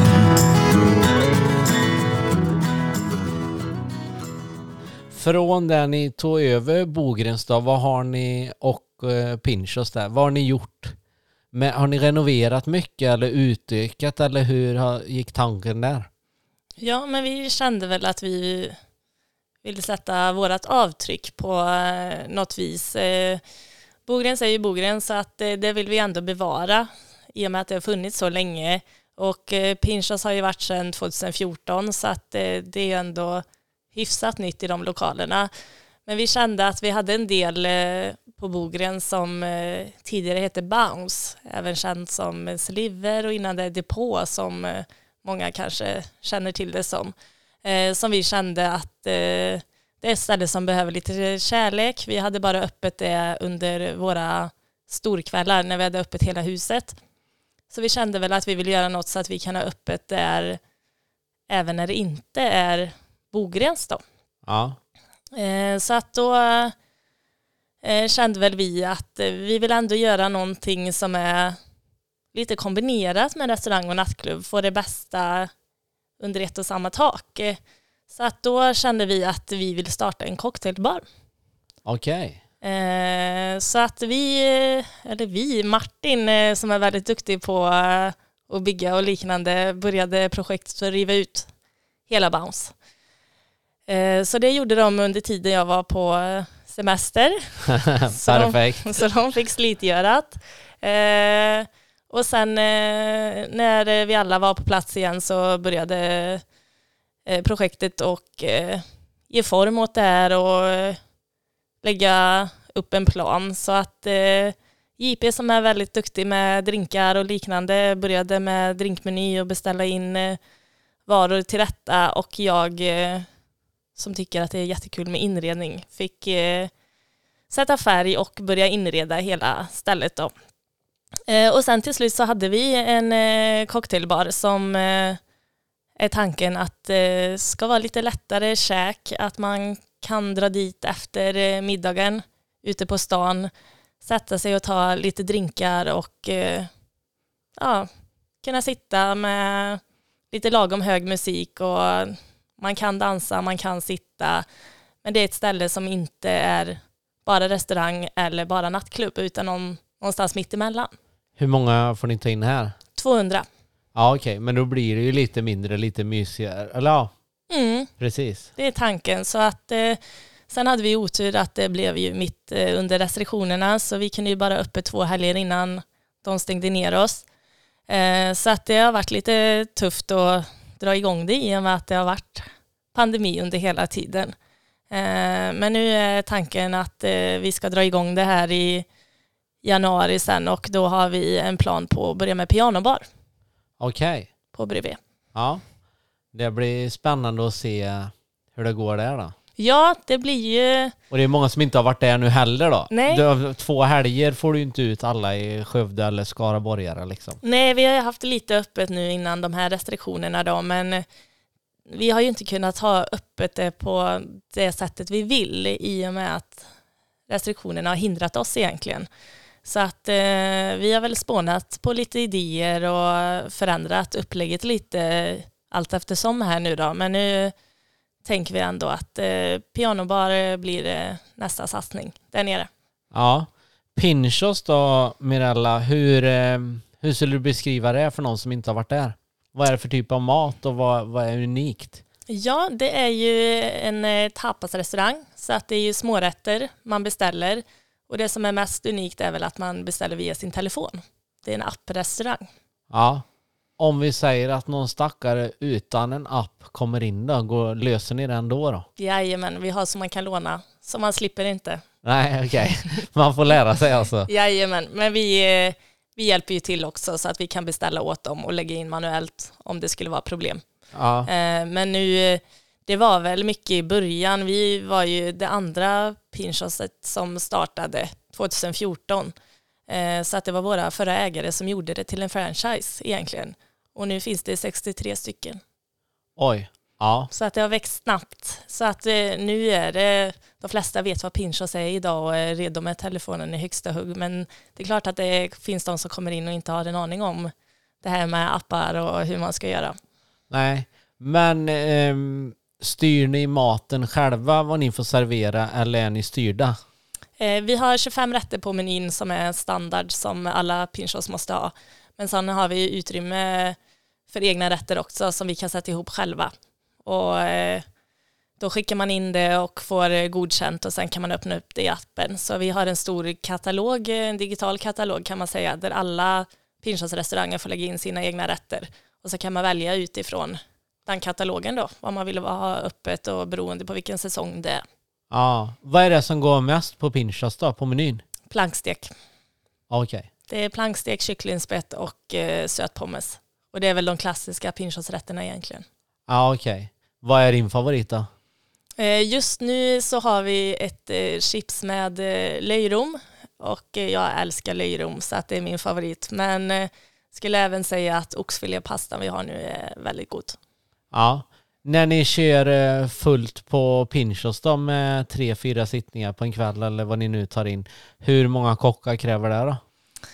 Från där ni tog över Bogrens då, vad har ni och eh, Pinchos där, vad har ni gjort? Men har ni renoverat mycket eller utökat eller hur har, gick tanken där? Ja, men vi kände väl att vi ville sätta vårat avtryck på eh, något vis. Eh, Bogrens är ju Bogrens, så att eh, det vill vi ändå bevara i och med att det har funnits så länge. Och eh, Pinchos har ju varit sedan tjugohundrafjorton, så att eh, det är ändå hyfsat nytt i de lokalerna. Men vi kände att vi hade en del eh, på Bogrens som eh, tidigare hette Bounce, även känd som Sliver och innan det Depå som eh, många kanske känner till det som. Eh, som vi kände att eh, det är ett ställe som behöver lite kärlek. Vi hade bara öppet det under våra storkvällar när vi hade öppet hela huset. Så vi kände väl att vi ville göra något så att vi kan ha öppet där även när det inte är Bogrens då. Ja. Eh, så att då eh, kände väl vi att eh, vi vill ändå göra någonting som är lite kombinerat med restaurang och nattklubb. Få det bästa under ett och samma tak. Eh, så att då kände vi att vi vill starta en cocktailbar. Okej. Eh, så att vi, eller vi, Martin eh, som är väldigt duktig på eh, att bygga och liknande, började projektet för att riva ut hela Bounce. Eh, så det gjorde de under tiden jag var på semester. så Perfekt. De, så de fick slitgörat. Eh, och sen eh, när vi alla var på plats igen så började eh, projektet och eh, ge form åt det här och eh, lägga upp en plan. Så att eh, J P som är väldigt duktig med drinkar och liknande började med drinkmeny och beställa in eh, varor till rätta, och jag eh, som tycker att det är jättekul med inredning fick eh, sätta färg och börja inreda hela stället då. Eh, och sen till slut så hade vi en eh, cocktailbar som eh, är tanken att det eh, ska vara lite lättare käk, att man kan dra dit efter eh, middagen ute på stan, sätta sig och ta lite drinkar och eh, ja, kunna sitta med lite lagom hög musik och man kan dansa, man kan sitta. Men det är ett ställe som inte är bara restaurang eller bara nattklubb utan någon, någonstans mitt emellan. Hur många får ni ta in här? tvåhundra. Ja, okej. Men då blir det ju lite mindre, lite mysigare. Eller ja, Mm, precis. det är tanken. Så att, eh, sen hade vi otur att det blev ju mitt eh, under restriktionerna, så vi kunde ju bara öppet två helger innan de stängde ner oss. Eh, så att det har varit lite tufft att dra igång det i och med att det har varit pandemi under hela tiden. Eh, men nu är tanken att eh, vi ska dra igång det här i januari sen, och då har vi en plan på att börja med pianobar Okej. på bredvid. Ja. Det blir spännande att se hur det går där då. Ja, det blir ju... Och det är många som inte har varit där nu heller då. Nej. Du, två helger får du ju inte ut alla i Skövde eller Skaraborgare liksom. Nej, vi har haft lite öppet nu innan de här restriktionerna då, men vi har ju inte kunnat ha öppet det på det sättet vi vill i och med att restriktionerna har hindrat oss egentligen. Så att eh, vi har väl spånat på lite idéer och förändrat upplägget lite allt eftersom här nu då. Men nu tänker vi ändå att eh, pianobar blir eh, nästa satsning där nere. Ja. Pinchos då, Mirella, hur, eh, hur skulle du beskriva det för någon som inte har varit där? Vad är det för typ av mat och vad, vad är unikt? Ja, det är ju en eh, tapasrestaurang, så att det är ju smårätter man beställer. Och det som är mest unikt är väl att man beställer via sin telefon. Det är en apprestaurang. Ja. Om vi säger att någon stackare utan en app kommer in då, går, löser ni den då då? Jajamän, vi har som man kan låna, så man slipper inte. Nej, okej. Okay. Man får lära sig alltså. Jajamän, men vi, vi hjälper ju till också så att vi kan beställa åt dem och lägga in manuellt om det skulle vara problem. Ja. Eh, men nu, det var väl mycket i början. Vi var ju det andra Pinchos som startade tjugohundrafjorton. Eh, så att det var våra förra ägare som gjorde det till en franchise egentligen. Och nu finns det sextiotre stycken. Oj. Ja. Så att det har växt snabbt. Så att eh, nu är det, de flesta vet vad Pinchos är idag och är redo med telefonen i högsta hugg. Men det är klart att det finns de som kommer in och inte har en aning om det här med appar och hur man ska göra. Nej, men ehm, styr ni maten själva vad ni får servera eller är ni styrda? Eh, vi har tjugofem rätter på menyn som är standard som alla Pinchos måste ha. Men sen har vi utrymme för egna rätter också som vi kan sätta ihop själva. Och eh, då skickar man in det och får godkänt och sen kan man öppna upp det i appen. Så vi har en stor katalog, en digital katalog kan man säga, där alla Pinchos-restauranger får lägga in sina egna rätter. Och så kan man välja utifrån den katalogen då, vad man vill ha öppet och beroende på vilken säsong det är. Ja, vad är det som går mest på Pinchos då, på menyn? Plankstek. Okej. Okay. Det är plankstek, kycklingspett och eh, sötpommes. Och det är väl de klassiska Pinchos-rätterna egentligen. Ja, okej. Okay. Vad är din favorit då? Eh, just nu så har vi ett eh, chips med eh, löjrom. Och eh, jag älskar löjrom så att det är min favorit. Men eh, skulle även säga att oxfilépastan vi har nu är väldigt god. Ja. När ni kör fullt på Pinchos då med tre, fyra sittningar på en kväll eller vad ni nu tar in. Hur många kockar kräver det då?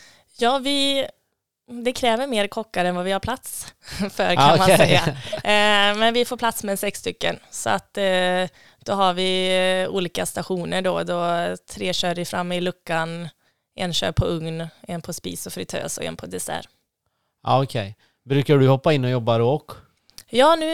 Ja, vi, det kräver mer kockar än vad vi har plats för kan ah, okay. man säga. Eh, men vi får plats med sex stycken. Så att eh, då har vi eh, olika stationer då. då. Tre kör i fram i luckan, en kör på ugn, en på spis och fritös och en på dessert. Ja, okej. Okay. Brukar du hoppa in och jobba då också? Ja, nu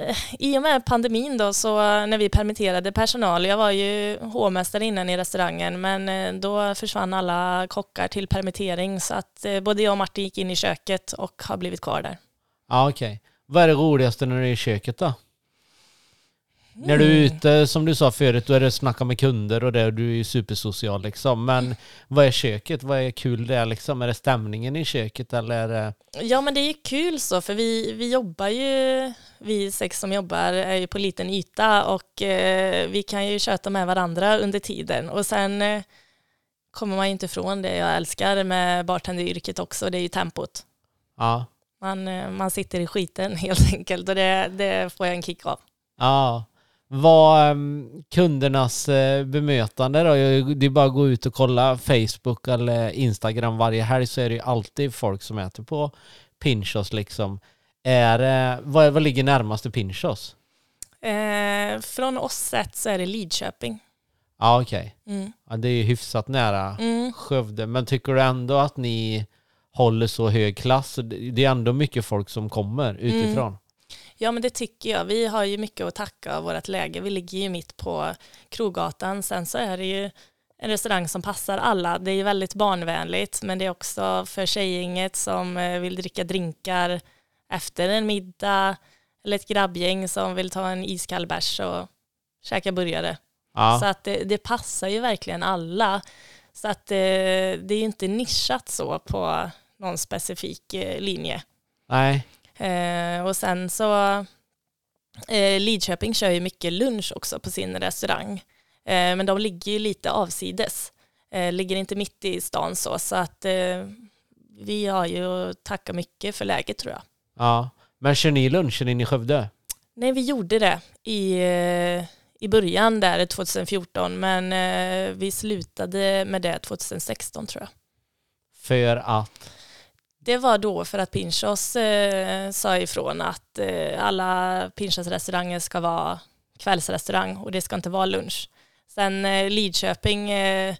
i och med pandemin då så när vi permitterade personal, jag var ju hovmästare innan i restaurangen men då försvann alla kockar till permittering så att både jag och Martin gick in i köket och har blivit kvar där. Ja, okej. Okay. Vad är det roligaste när du är i köket då? Mm. När du är ute, som du sa förut, då är det att snacka med kunder och det, och du är ju supersocial liksom. Men mm. vad är köket? Vad är kul det är liksom? Är det stämningen i köket eller är det... Ja, men det är ju kul så, för vi, vi jobbar ju, vi sex som jobbar är ju på liten yta och eh, vi kan ju köta med varandra under tiden. Och sen eh, kommer man inte ifrån det jag älskar med bartenderyrket också, det är ju tempot. Ja. Man, eh, man sitter i skiten helt enkelt och det, det får jag en kick av. Ja. Vad um, kundernas uh, bemötande då? Det är bara att gå ut och kolla Facebook eller Instagram varje helg så är det ju alltid folk som äter på Pinchos liksom. Är, uh, vad, vad ligger närmaste Pinchos? Eh, från oss sett så är det Lidköping. Ja, okej. Okay. Mm. Ja, det är ju hyfsat nära mm. Skövde. Men tycker du ändå att ni håller så hög klass? Det är ändå mycket folk som kommer utifrån. Mm. Ja, men det tycker jag. Vi har ju mycket att tacka av vårt läge. Vi ligger ju mitt på Krogatan. Sen så är det ju en restaurang som passar alla. Det är ju väldigt barnvänligt, men det är också för tjejgänget som vill dricka drinkar efter en middag eller ett grabbgäng som vill ta en iskall bärs och käka burgare. Ja. Så att det, det passar ju verkligen alla. Så att det, det är ju inte nischat så på någon specifik linje. Nej. Eh, och sen så eh, Lidköping kör ju mycket lunch också på sin restaurang. Eh, men de ligger ju lite avsides. Eh, ligger inte mitt i stan så. Så att eh, vi har ju att tacka mycket för läget tror jag. Ja, men kör ni lunchen in i Skövde? Nej, vi gjorde det i, eh, i början där tjugohundrafjorton. Men eh, vi slutade med det tjugohundrasexton tror jag. För att? Det var då för att Pinchos eh, sa ifrån att eh, alla Pinchos-restauranger ska vara kvällsrestaurang och det ska inte vara lunch. Sen eh, Lidköping, eh,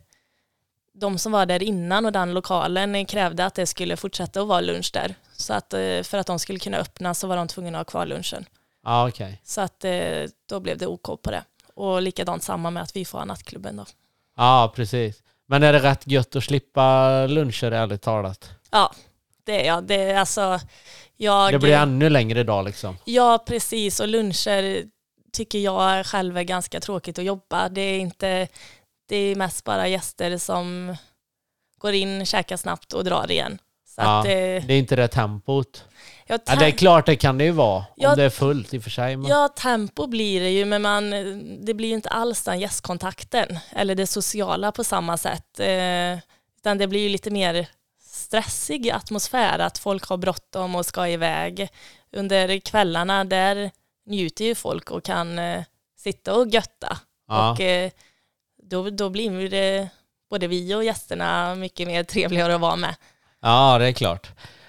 de som var där innan och den lokalen eh, krävde att det skulle fortsätta att vara lunch där. Så att eh, för att de skulle kunna öppna så var de tvungna att ha kvar lunchen. Ah, okay. Så att eh, då blev det OK på det. Och likadant samma med att vi får nattklubben då. Ja, ah, precis. Men är det rätt gött att slippa luncher ärligt talat? Ja. Det, ja, det, är alltså, jag, det blir ännu längre dag liksom. Ja, precis. Och luncher tycker jag själv är ganska tråkigt att jobba. Det är, inte, det är mest bara gäster som går in, käkar snabbt och drar igen. Så Ja, att, eh, det är inte det tempot. ja, Ja, det är klart det kan det ju vara. Ja, om det är fullt i och för sig. Men... Ja, tempo blir det ju, men man, det blir ju inte alls den gästkontakten eller det sociala på samma sätt. Eh, utan det blir ju lite mer stressig atmosfär, att folk har bråttom och ska iväg. Under kvällarna där njuter ju folk och kan eh, sitta och götta. Ja. Och eh, då, då blir det både vi och gästerna mycket mer trevligare att vara med. Ja, det är klart.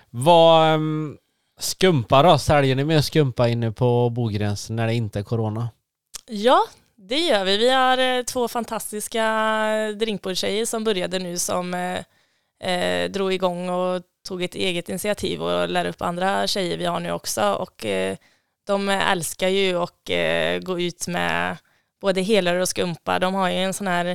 Vad um, skumpa då? Säljer ni med skumpa inne på Bogrens när det inte är corona? Ja, det gör vi. Vi har eh, två fantastiska drinkbordtjejer som började nu som eh, eh, drog igång och tog ett eget initiativ och lär upp andra tjejer vi har nu också. Och eh, de älskar ju att eh, gå ut med både helare och skumpa. De har ju en sån här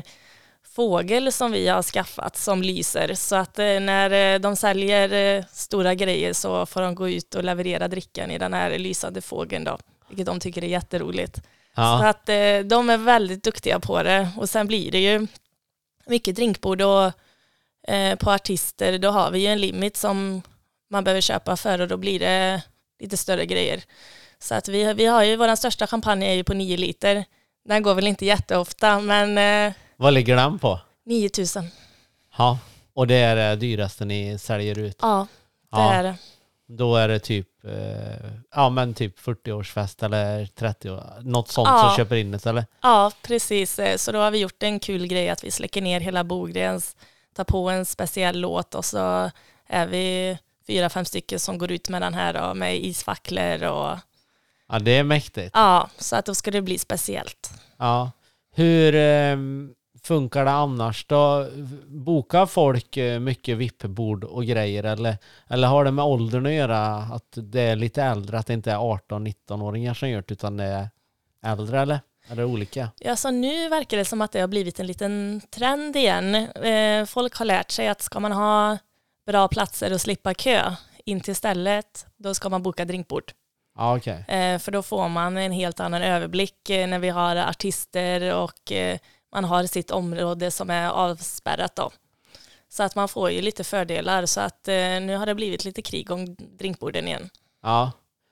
fågel som vi har skaffat som lyser. Så att eh, när eh, de säljer eh, stora grejer så får de gå ut och leverera drickan i den här lysande fågeln då. Vilket de tycker är jätteroligt. Ja. Så att eh, de är väldigt duktiga på det. Och sen blir det ju mycket drinkbord och eh, på artister. Då har vi ju en limit som man behöver köpa för och då blir det lite större grejer. Så att vi, vi har ju, vår största champagne är ju på nio liter. Den går väl inte jätteofta, men eh, Vad ligger den på? nio tusen. Ja, och det är det dyraste ni säljer ut. Ja, det Ja. är det. Då är det typ eh, ja men typ fyrtioårsfest eller trettio år. Något sånt Ja. som köper in det eller? Ja, precis. Så då har vi gjort en kul grej att vi släcker ner hela Bogrens, tar på en speciell låt och så är vi fyra, fem stycken som går ut med den här då, med isfacklor och Ja, det är mäktigt. ja, så att då ska det bli speciellt. Ja. Hur eh, funkar det annars då? Bokar folk eh, mycket vippbord och grejer eller, eller har det med åldern att göra? Att det är lite äldre, att det inte är arton-nitton-åringar som gör det utan det är äldre eller? Är det olika? Ja, så nu verkar det som att det har blivit en liten trend igen. Eh, folk har lärt sig att ska man ha bra platser och slippa kö in till stället, då ska man boka drinkbord. Ja, okej. Eh, för då får man en helt annan överblick eh, när vi har artister och eh, man har sitt område som är avspärrat då. Så att man får ju lite fördelar. Så att eh, nu har det blivit lite krig om drinkborden igen. Ja.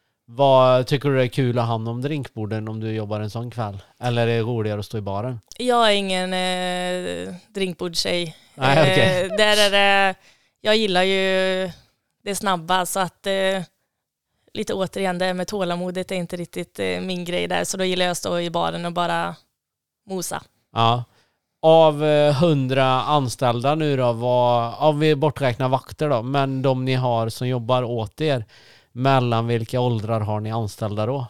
Vad tycker du är kul att ha hand om drinkborden om du jobbar en sån kväll? Eller är det roligare att stå i baren? Jag är ingen eh, drinkbordstjej. Nej, okej. Eh, där är det, jag gillar ju det snabba så att eh, lite återigen det med tålamodet är inte riktigt eh, min grej där. Så då gillar jag att stå i baren och bara mosa. Ja. Av hundra anställda nu då, vad, om vi borträknar vakter då, men de ni har som jobbar åt er, mellan vilka åldrar har ni anställda då?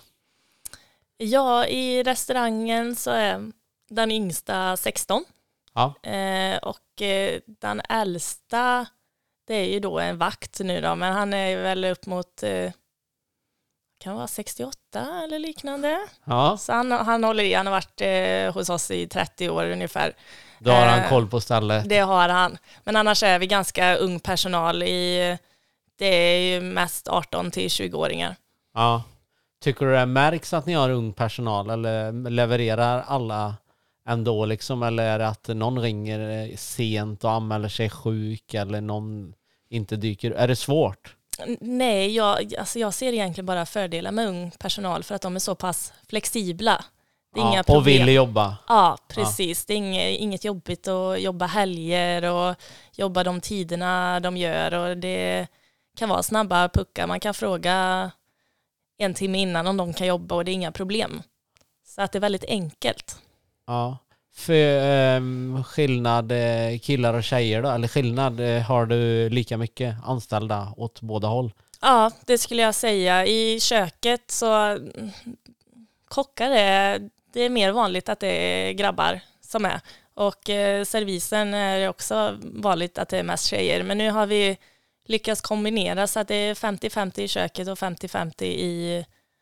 Ja, i restaurangen så är den yngsta sexton. Ja. Eh, och eh, den äldsta, det är ju då en vakt nu då, men han är väl upp mot, eh, kan vara sextioåtta eller liknande. Ja, Så han, han håller i, han har varit eh, hos oss i trettio år ungefär. då har han Eh, koll på stället. Det har han. Men annars är vi ganska ung personal i, det är ju mest arton till tjugo-åringar. Ja. Tycker du det märks att ni har ung personal eller levererar alla ändå liksom, eller är det att någon ringer sent och anmäler sig sjuk eller någon inte dyker? Är det svårt? Nej, jag, alltså jag ser egentligen bara fördelar med ung personal för att de är så pass flexibla. Det är Ja, inga problem. och vill jobba. Ja, precis. Det är inget, inget jobbigt att jobba helger och jobba de tiderna de gör. Och det kan vara snabba puckar. Man kan fråga en timme innan om de kan jobba och det är inga problem. Så att det är väldigt enkelt. Ja. För um, skillnad eh, killar och tjejer då? Eller skillnad, eh, har du lika mycket anställda åt båda håll? Ja, det skulle jag säga. I köket så mm, kockar är, det är mer vanligt att det är grabbar som är. Och eh, servisen är det också vanligt att det är mest tjejer. Men nu har vi lyckats kombinera så att det är femtio femtio i köket och femtio femtio i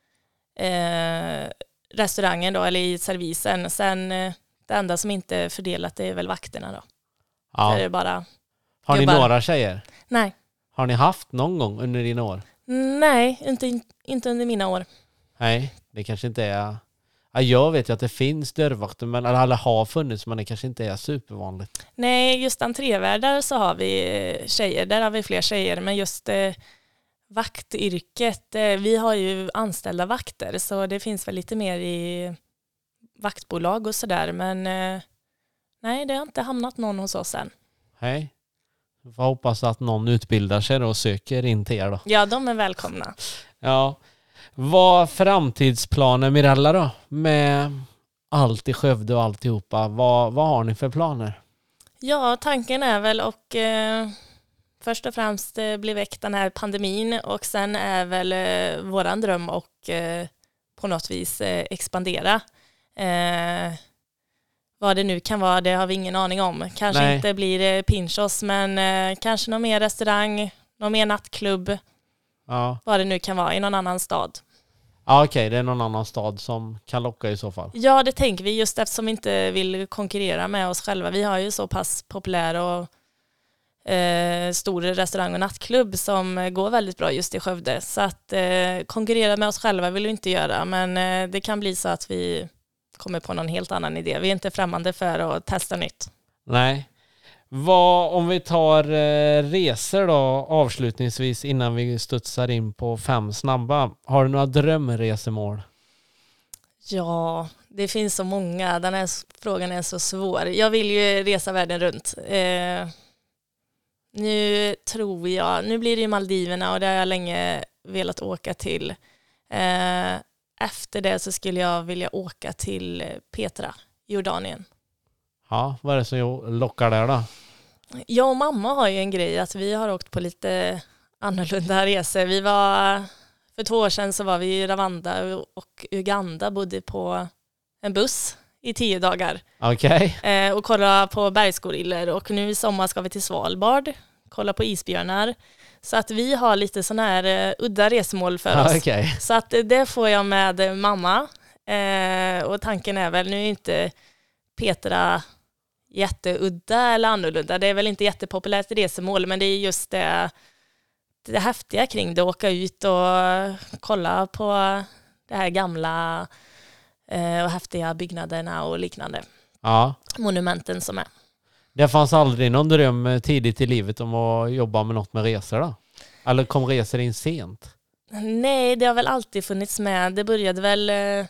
eh, restaurangen då, eller i servisen. Sen eh, det enda som inte är fördelat det är väl vakterna då. Ja. Där är det bara, Har ni jobbar. några tjejer? nej. Har ni haft någon gång under dina år? Nej, inte, inte under mina år. Nej, det kanske inte är... Ja, jag vet ju att det finns dörrvakter, men eller alla har funnits, men det kanske inte är supervanligt. Nej, just entrévärdar så har vi tjejer. Där har vi fler tjejer. Men just eh, vaktyrket, eh, vi har ju anställda vakter. Så det finns väl lite mer i vaktbolag och sådär. Men eh, nej, det har inte hamnat någon hos oss än. Hej. Jag får hoppas att någon utbildar sig då och söker in till er då. Ja, de är välkomna. Ja. Vad framtidsplaner Mirella då? Med allt i Skövde och alltihopa. Vad, vad har ni för planer? Ja, tanken är väl och eh, först och främst eh, bli väck den här pandemin och sen är väl eh, våran dröm och eh, på något vis eh, expandera. Eh, vad det nu kan vara, det har vi ingen aning om. Kanske Nej. inte blir eh, Pinchos, men eh, kanske någon mer restaurang, någon mer nattklubb, Ja, vad det nu kan vara i någon annan stad. ja okej, det är någon annan stad som kan locka i så fall. Ja, det tänker vi just eftersom vi inte vill konkurrera med oss själva. Vi har ju så pass populär och eh, stor restaurang och nattklubb som går väldigt bra just i Skövde. Så att eh, konkurrera med oss själva vill vi inte göra, men eh, det kan bli så att vi kommer på någon helt annan idé. Vi är inte främmande för att testa nytt. Nej. Vad, om vi tar eh, resor då avslutningsvis innan vi studsar in på fem snabba. Har du några drömresemål? Ja, det finns så många. Den här frågan är så svår. Jag vill ju resa världen runt. Eh, nu tror jag, nu blir det ju Maldiverna och det har jag länge velat åka till. Eh, efter det så skulle jag vilja åka till Petra, Jordanien. Ja, vad är det som lockar där då? Jag och mamma har ju en grej att vi har åkt på lite annorlunda resor. Vi var, för två år sedan så var vi i Rwanda och Uganda, bodde på en buss i tio dagar. Okej. Eh, och kolla på bergsgorillor. Och nu i sommar ska vi till Svalbard, kolla på isbjörnar. Så att vi har lite sådana här uh, udda resmål för Ja, oss. okej. Så att uh, det får jag med mamma. Eh, och tanken är väl, nu är inte Petra jätteudda eller annorlunda. Det är väl inte jättepopulärt resmål, men det är just det, det häftiga kring det. Åka ut och kolla på det här gamla eh, och häftiga byggnaderna och liknande. Ja. Monumenten som är. Det fanns aldrig någon dröm tidigt i livet om att jobba med något med resor då? Eller kom resor in sent? Nej, det har väl alltid funnits med. Det började väl eh,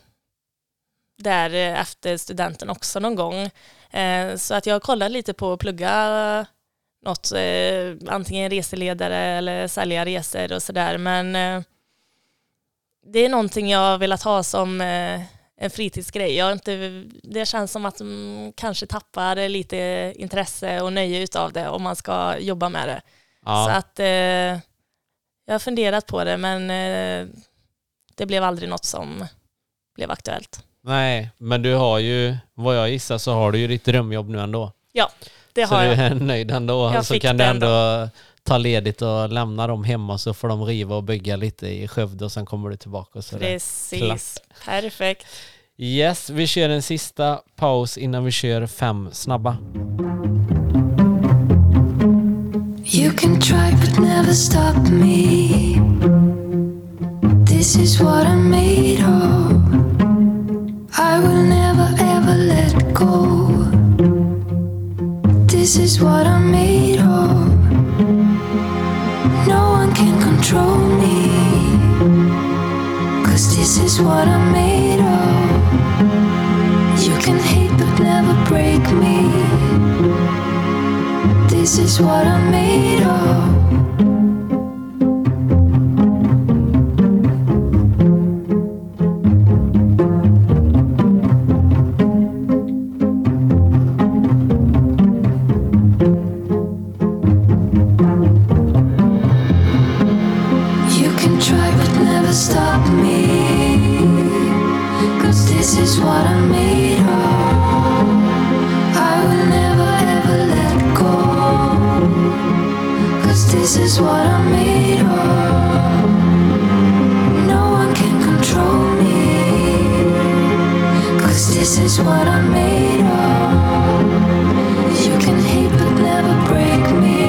där eh, efter studenten också någon gång. Eh, så att jag har kollat lite på att plugga något, eh, antingen reseledare eller sälja resor och sådär. Men eh, det är någonting jag har velat ha som eh, en fritidsgrej. Jag har inte, det känns som att man kanske tappar lite intresse och nöje utav det om man ska jobba med det. Ja. Så att eh, jag har funderat på det, men eh, det blev aldrig något som blev aktuellt. Nej, men du har ju, vad jag gissar så har du ju ditt drömjobb nu ändå. Ja, det Så har du jag. är nöjd ändå. Jag Så fick kan du det ändå ta ledigt och lämna dem hemma så får de riva och bygga lite i Skövde och sen kommer du tillbaka. Och så är det Precis, perfekt. Yes, vi kör en sista paus innan vi kör fem snabba. You can try but never stop me. This is what I'm made of. I will never ever let go. This is what I'm made of. No one can control me. 'Cause this is what I'm made of. You can hate but never break me. This is what I'm made of. You can try but never stop me. 'Cause this is what I'm made of. I will never ever let go. 'Cause this is what I'm made of. No one can control me. 'Cause this is what I'm made of. You can hate but never break me.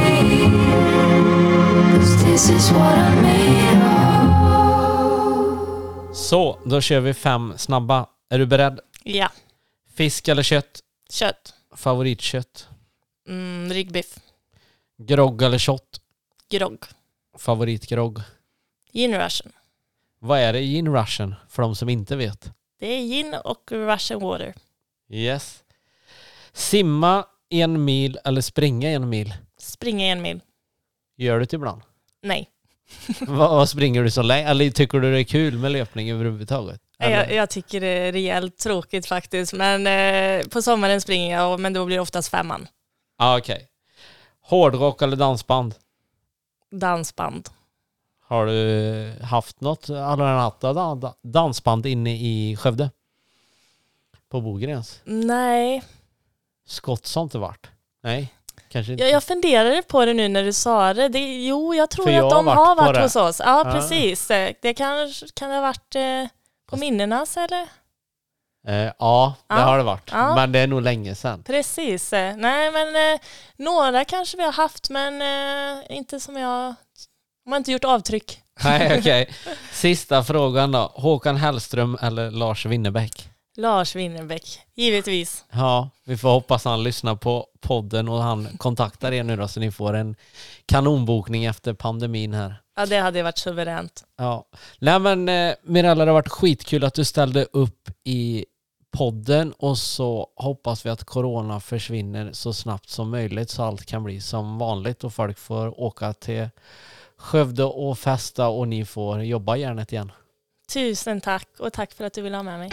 'Cause this is what I'm made of. Så, då kör vi fem snabba. Är du beredd? Ja. Fisk eller kött? Kött. Favoritkött? Mm, ryggbiff. Grogg eller shot? Grogg. Favoritgrogg? Gin Russian. Vad är det i gin Russian för de som inte vet? Det är gin och Russian water. Yes. Simma en mil eller springa en mil? Springa en mil. Gör du det ibland? Nej. vad, vad springer du så länge? Eller tycker du det är kul med löpning överhuvudtaget? Jag, jag tycker det är rejält tråkigt faktiskt. Men eh, på sommaren springer jag, men då blir det oftast femman. Ah, okej. Okay. Hårdrock eller dansband? Dansband. Har du haft något alla natta dansband inne i Skövde? På Bogrens? Nej. Skott har inte varit? Nej, kanske inte. Jag, jag funderade på det nu när du sa det. det jo, jag tror För jag att de har har varit varit på hos oss. Ja, Ja. precis. Det kan, kan det ha varit eh, på minnenas eller? Eh, ja, det Ja. har det varit. Ja. Men det är nog länge sedan. Precis. Nej, men eh, några kanske vi har haft, men eh, inte som jag... De har inte gjort avtryck. Nej, okej. Sista frågan då. Håkan Hellström eller Lars Winnerbäck? Lars Winnerbäck, givetvis. Ja, vi får hoppas han lyssnar på podden och han kontaktar er nu då så ni får en kanonbokning efter pandemin här. Ja, det hade varit suveränt. Ja. Nej men eh, Mirella, det har varit skitkul att du ställde upp i podden och så hoppas vi att corona försvinner så snabbt som möjligt så allt kan bli som vanligt och folk får åka till Skövde och festa och ni får jobba järnet igen. Tusen tack och tack för att du vill ha med mig.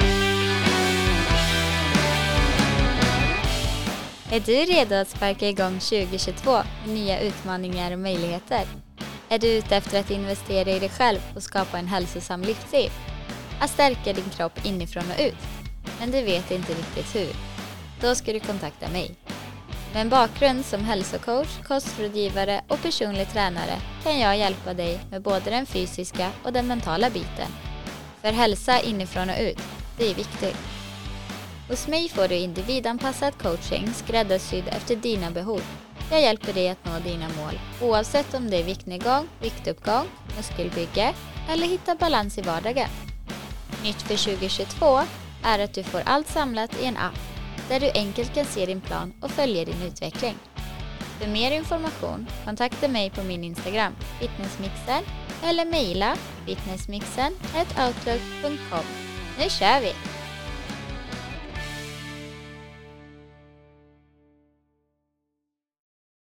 Är du redo att sparka igång tjugo tjugotvå med nya utmaningar och möjligheter? Är du ute efter att investera i dig själv och skapa en hälsosam livsstil? Att stärka din kropp inifrån och ut? Men du vet inte riktigt hur? Då ska du kontakta mig. Med en bakgrund som hälsocoach, kostrådgivare och personlig tränare kan jag hjälpa dig med både den fysiska och den mentala biten. För hälsa inifrån och ut, det är viktigt. Hos mig får du individanpassad coaching skräddarsydd efter dina behov. Jag hjälper dig att nå dina mål oavsett om det är viktnedgång, viktuppgång, muskelbygge eller hitta balans i vardagen. Nytt för tjugo tjugotvå är att du får allt samlat i en app där du enkelt kan se din plan och följa din utveckling. För mer information kontakta mig på min Instagram fitnessmixen eller mejla fitnessmixen at outlook punkt com. Nu kör vi!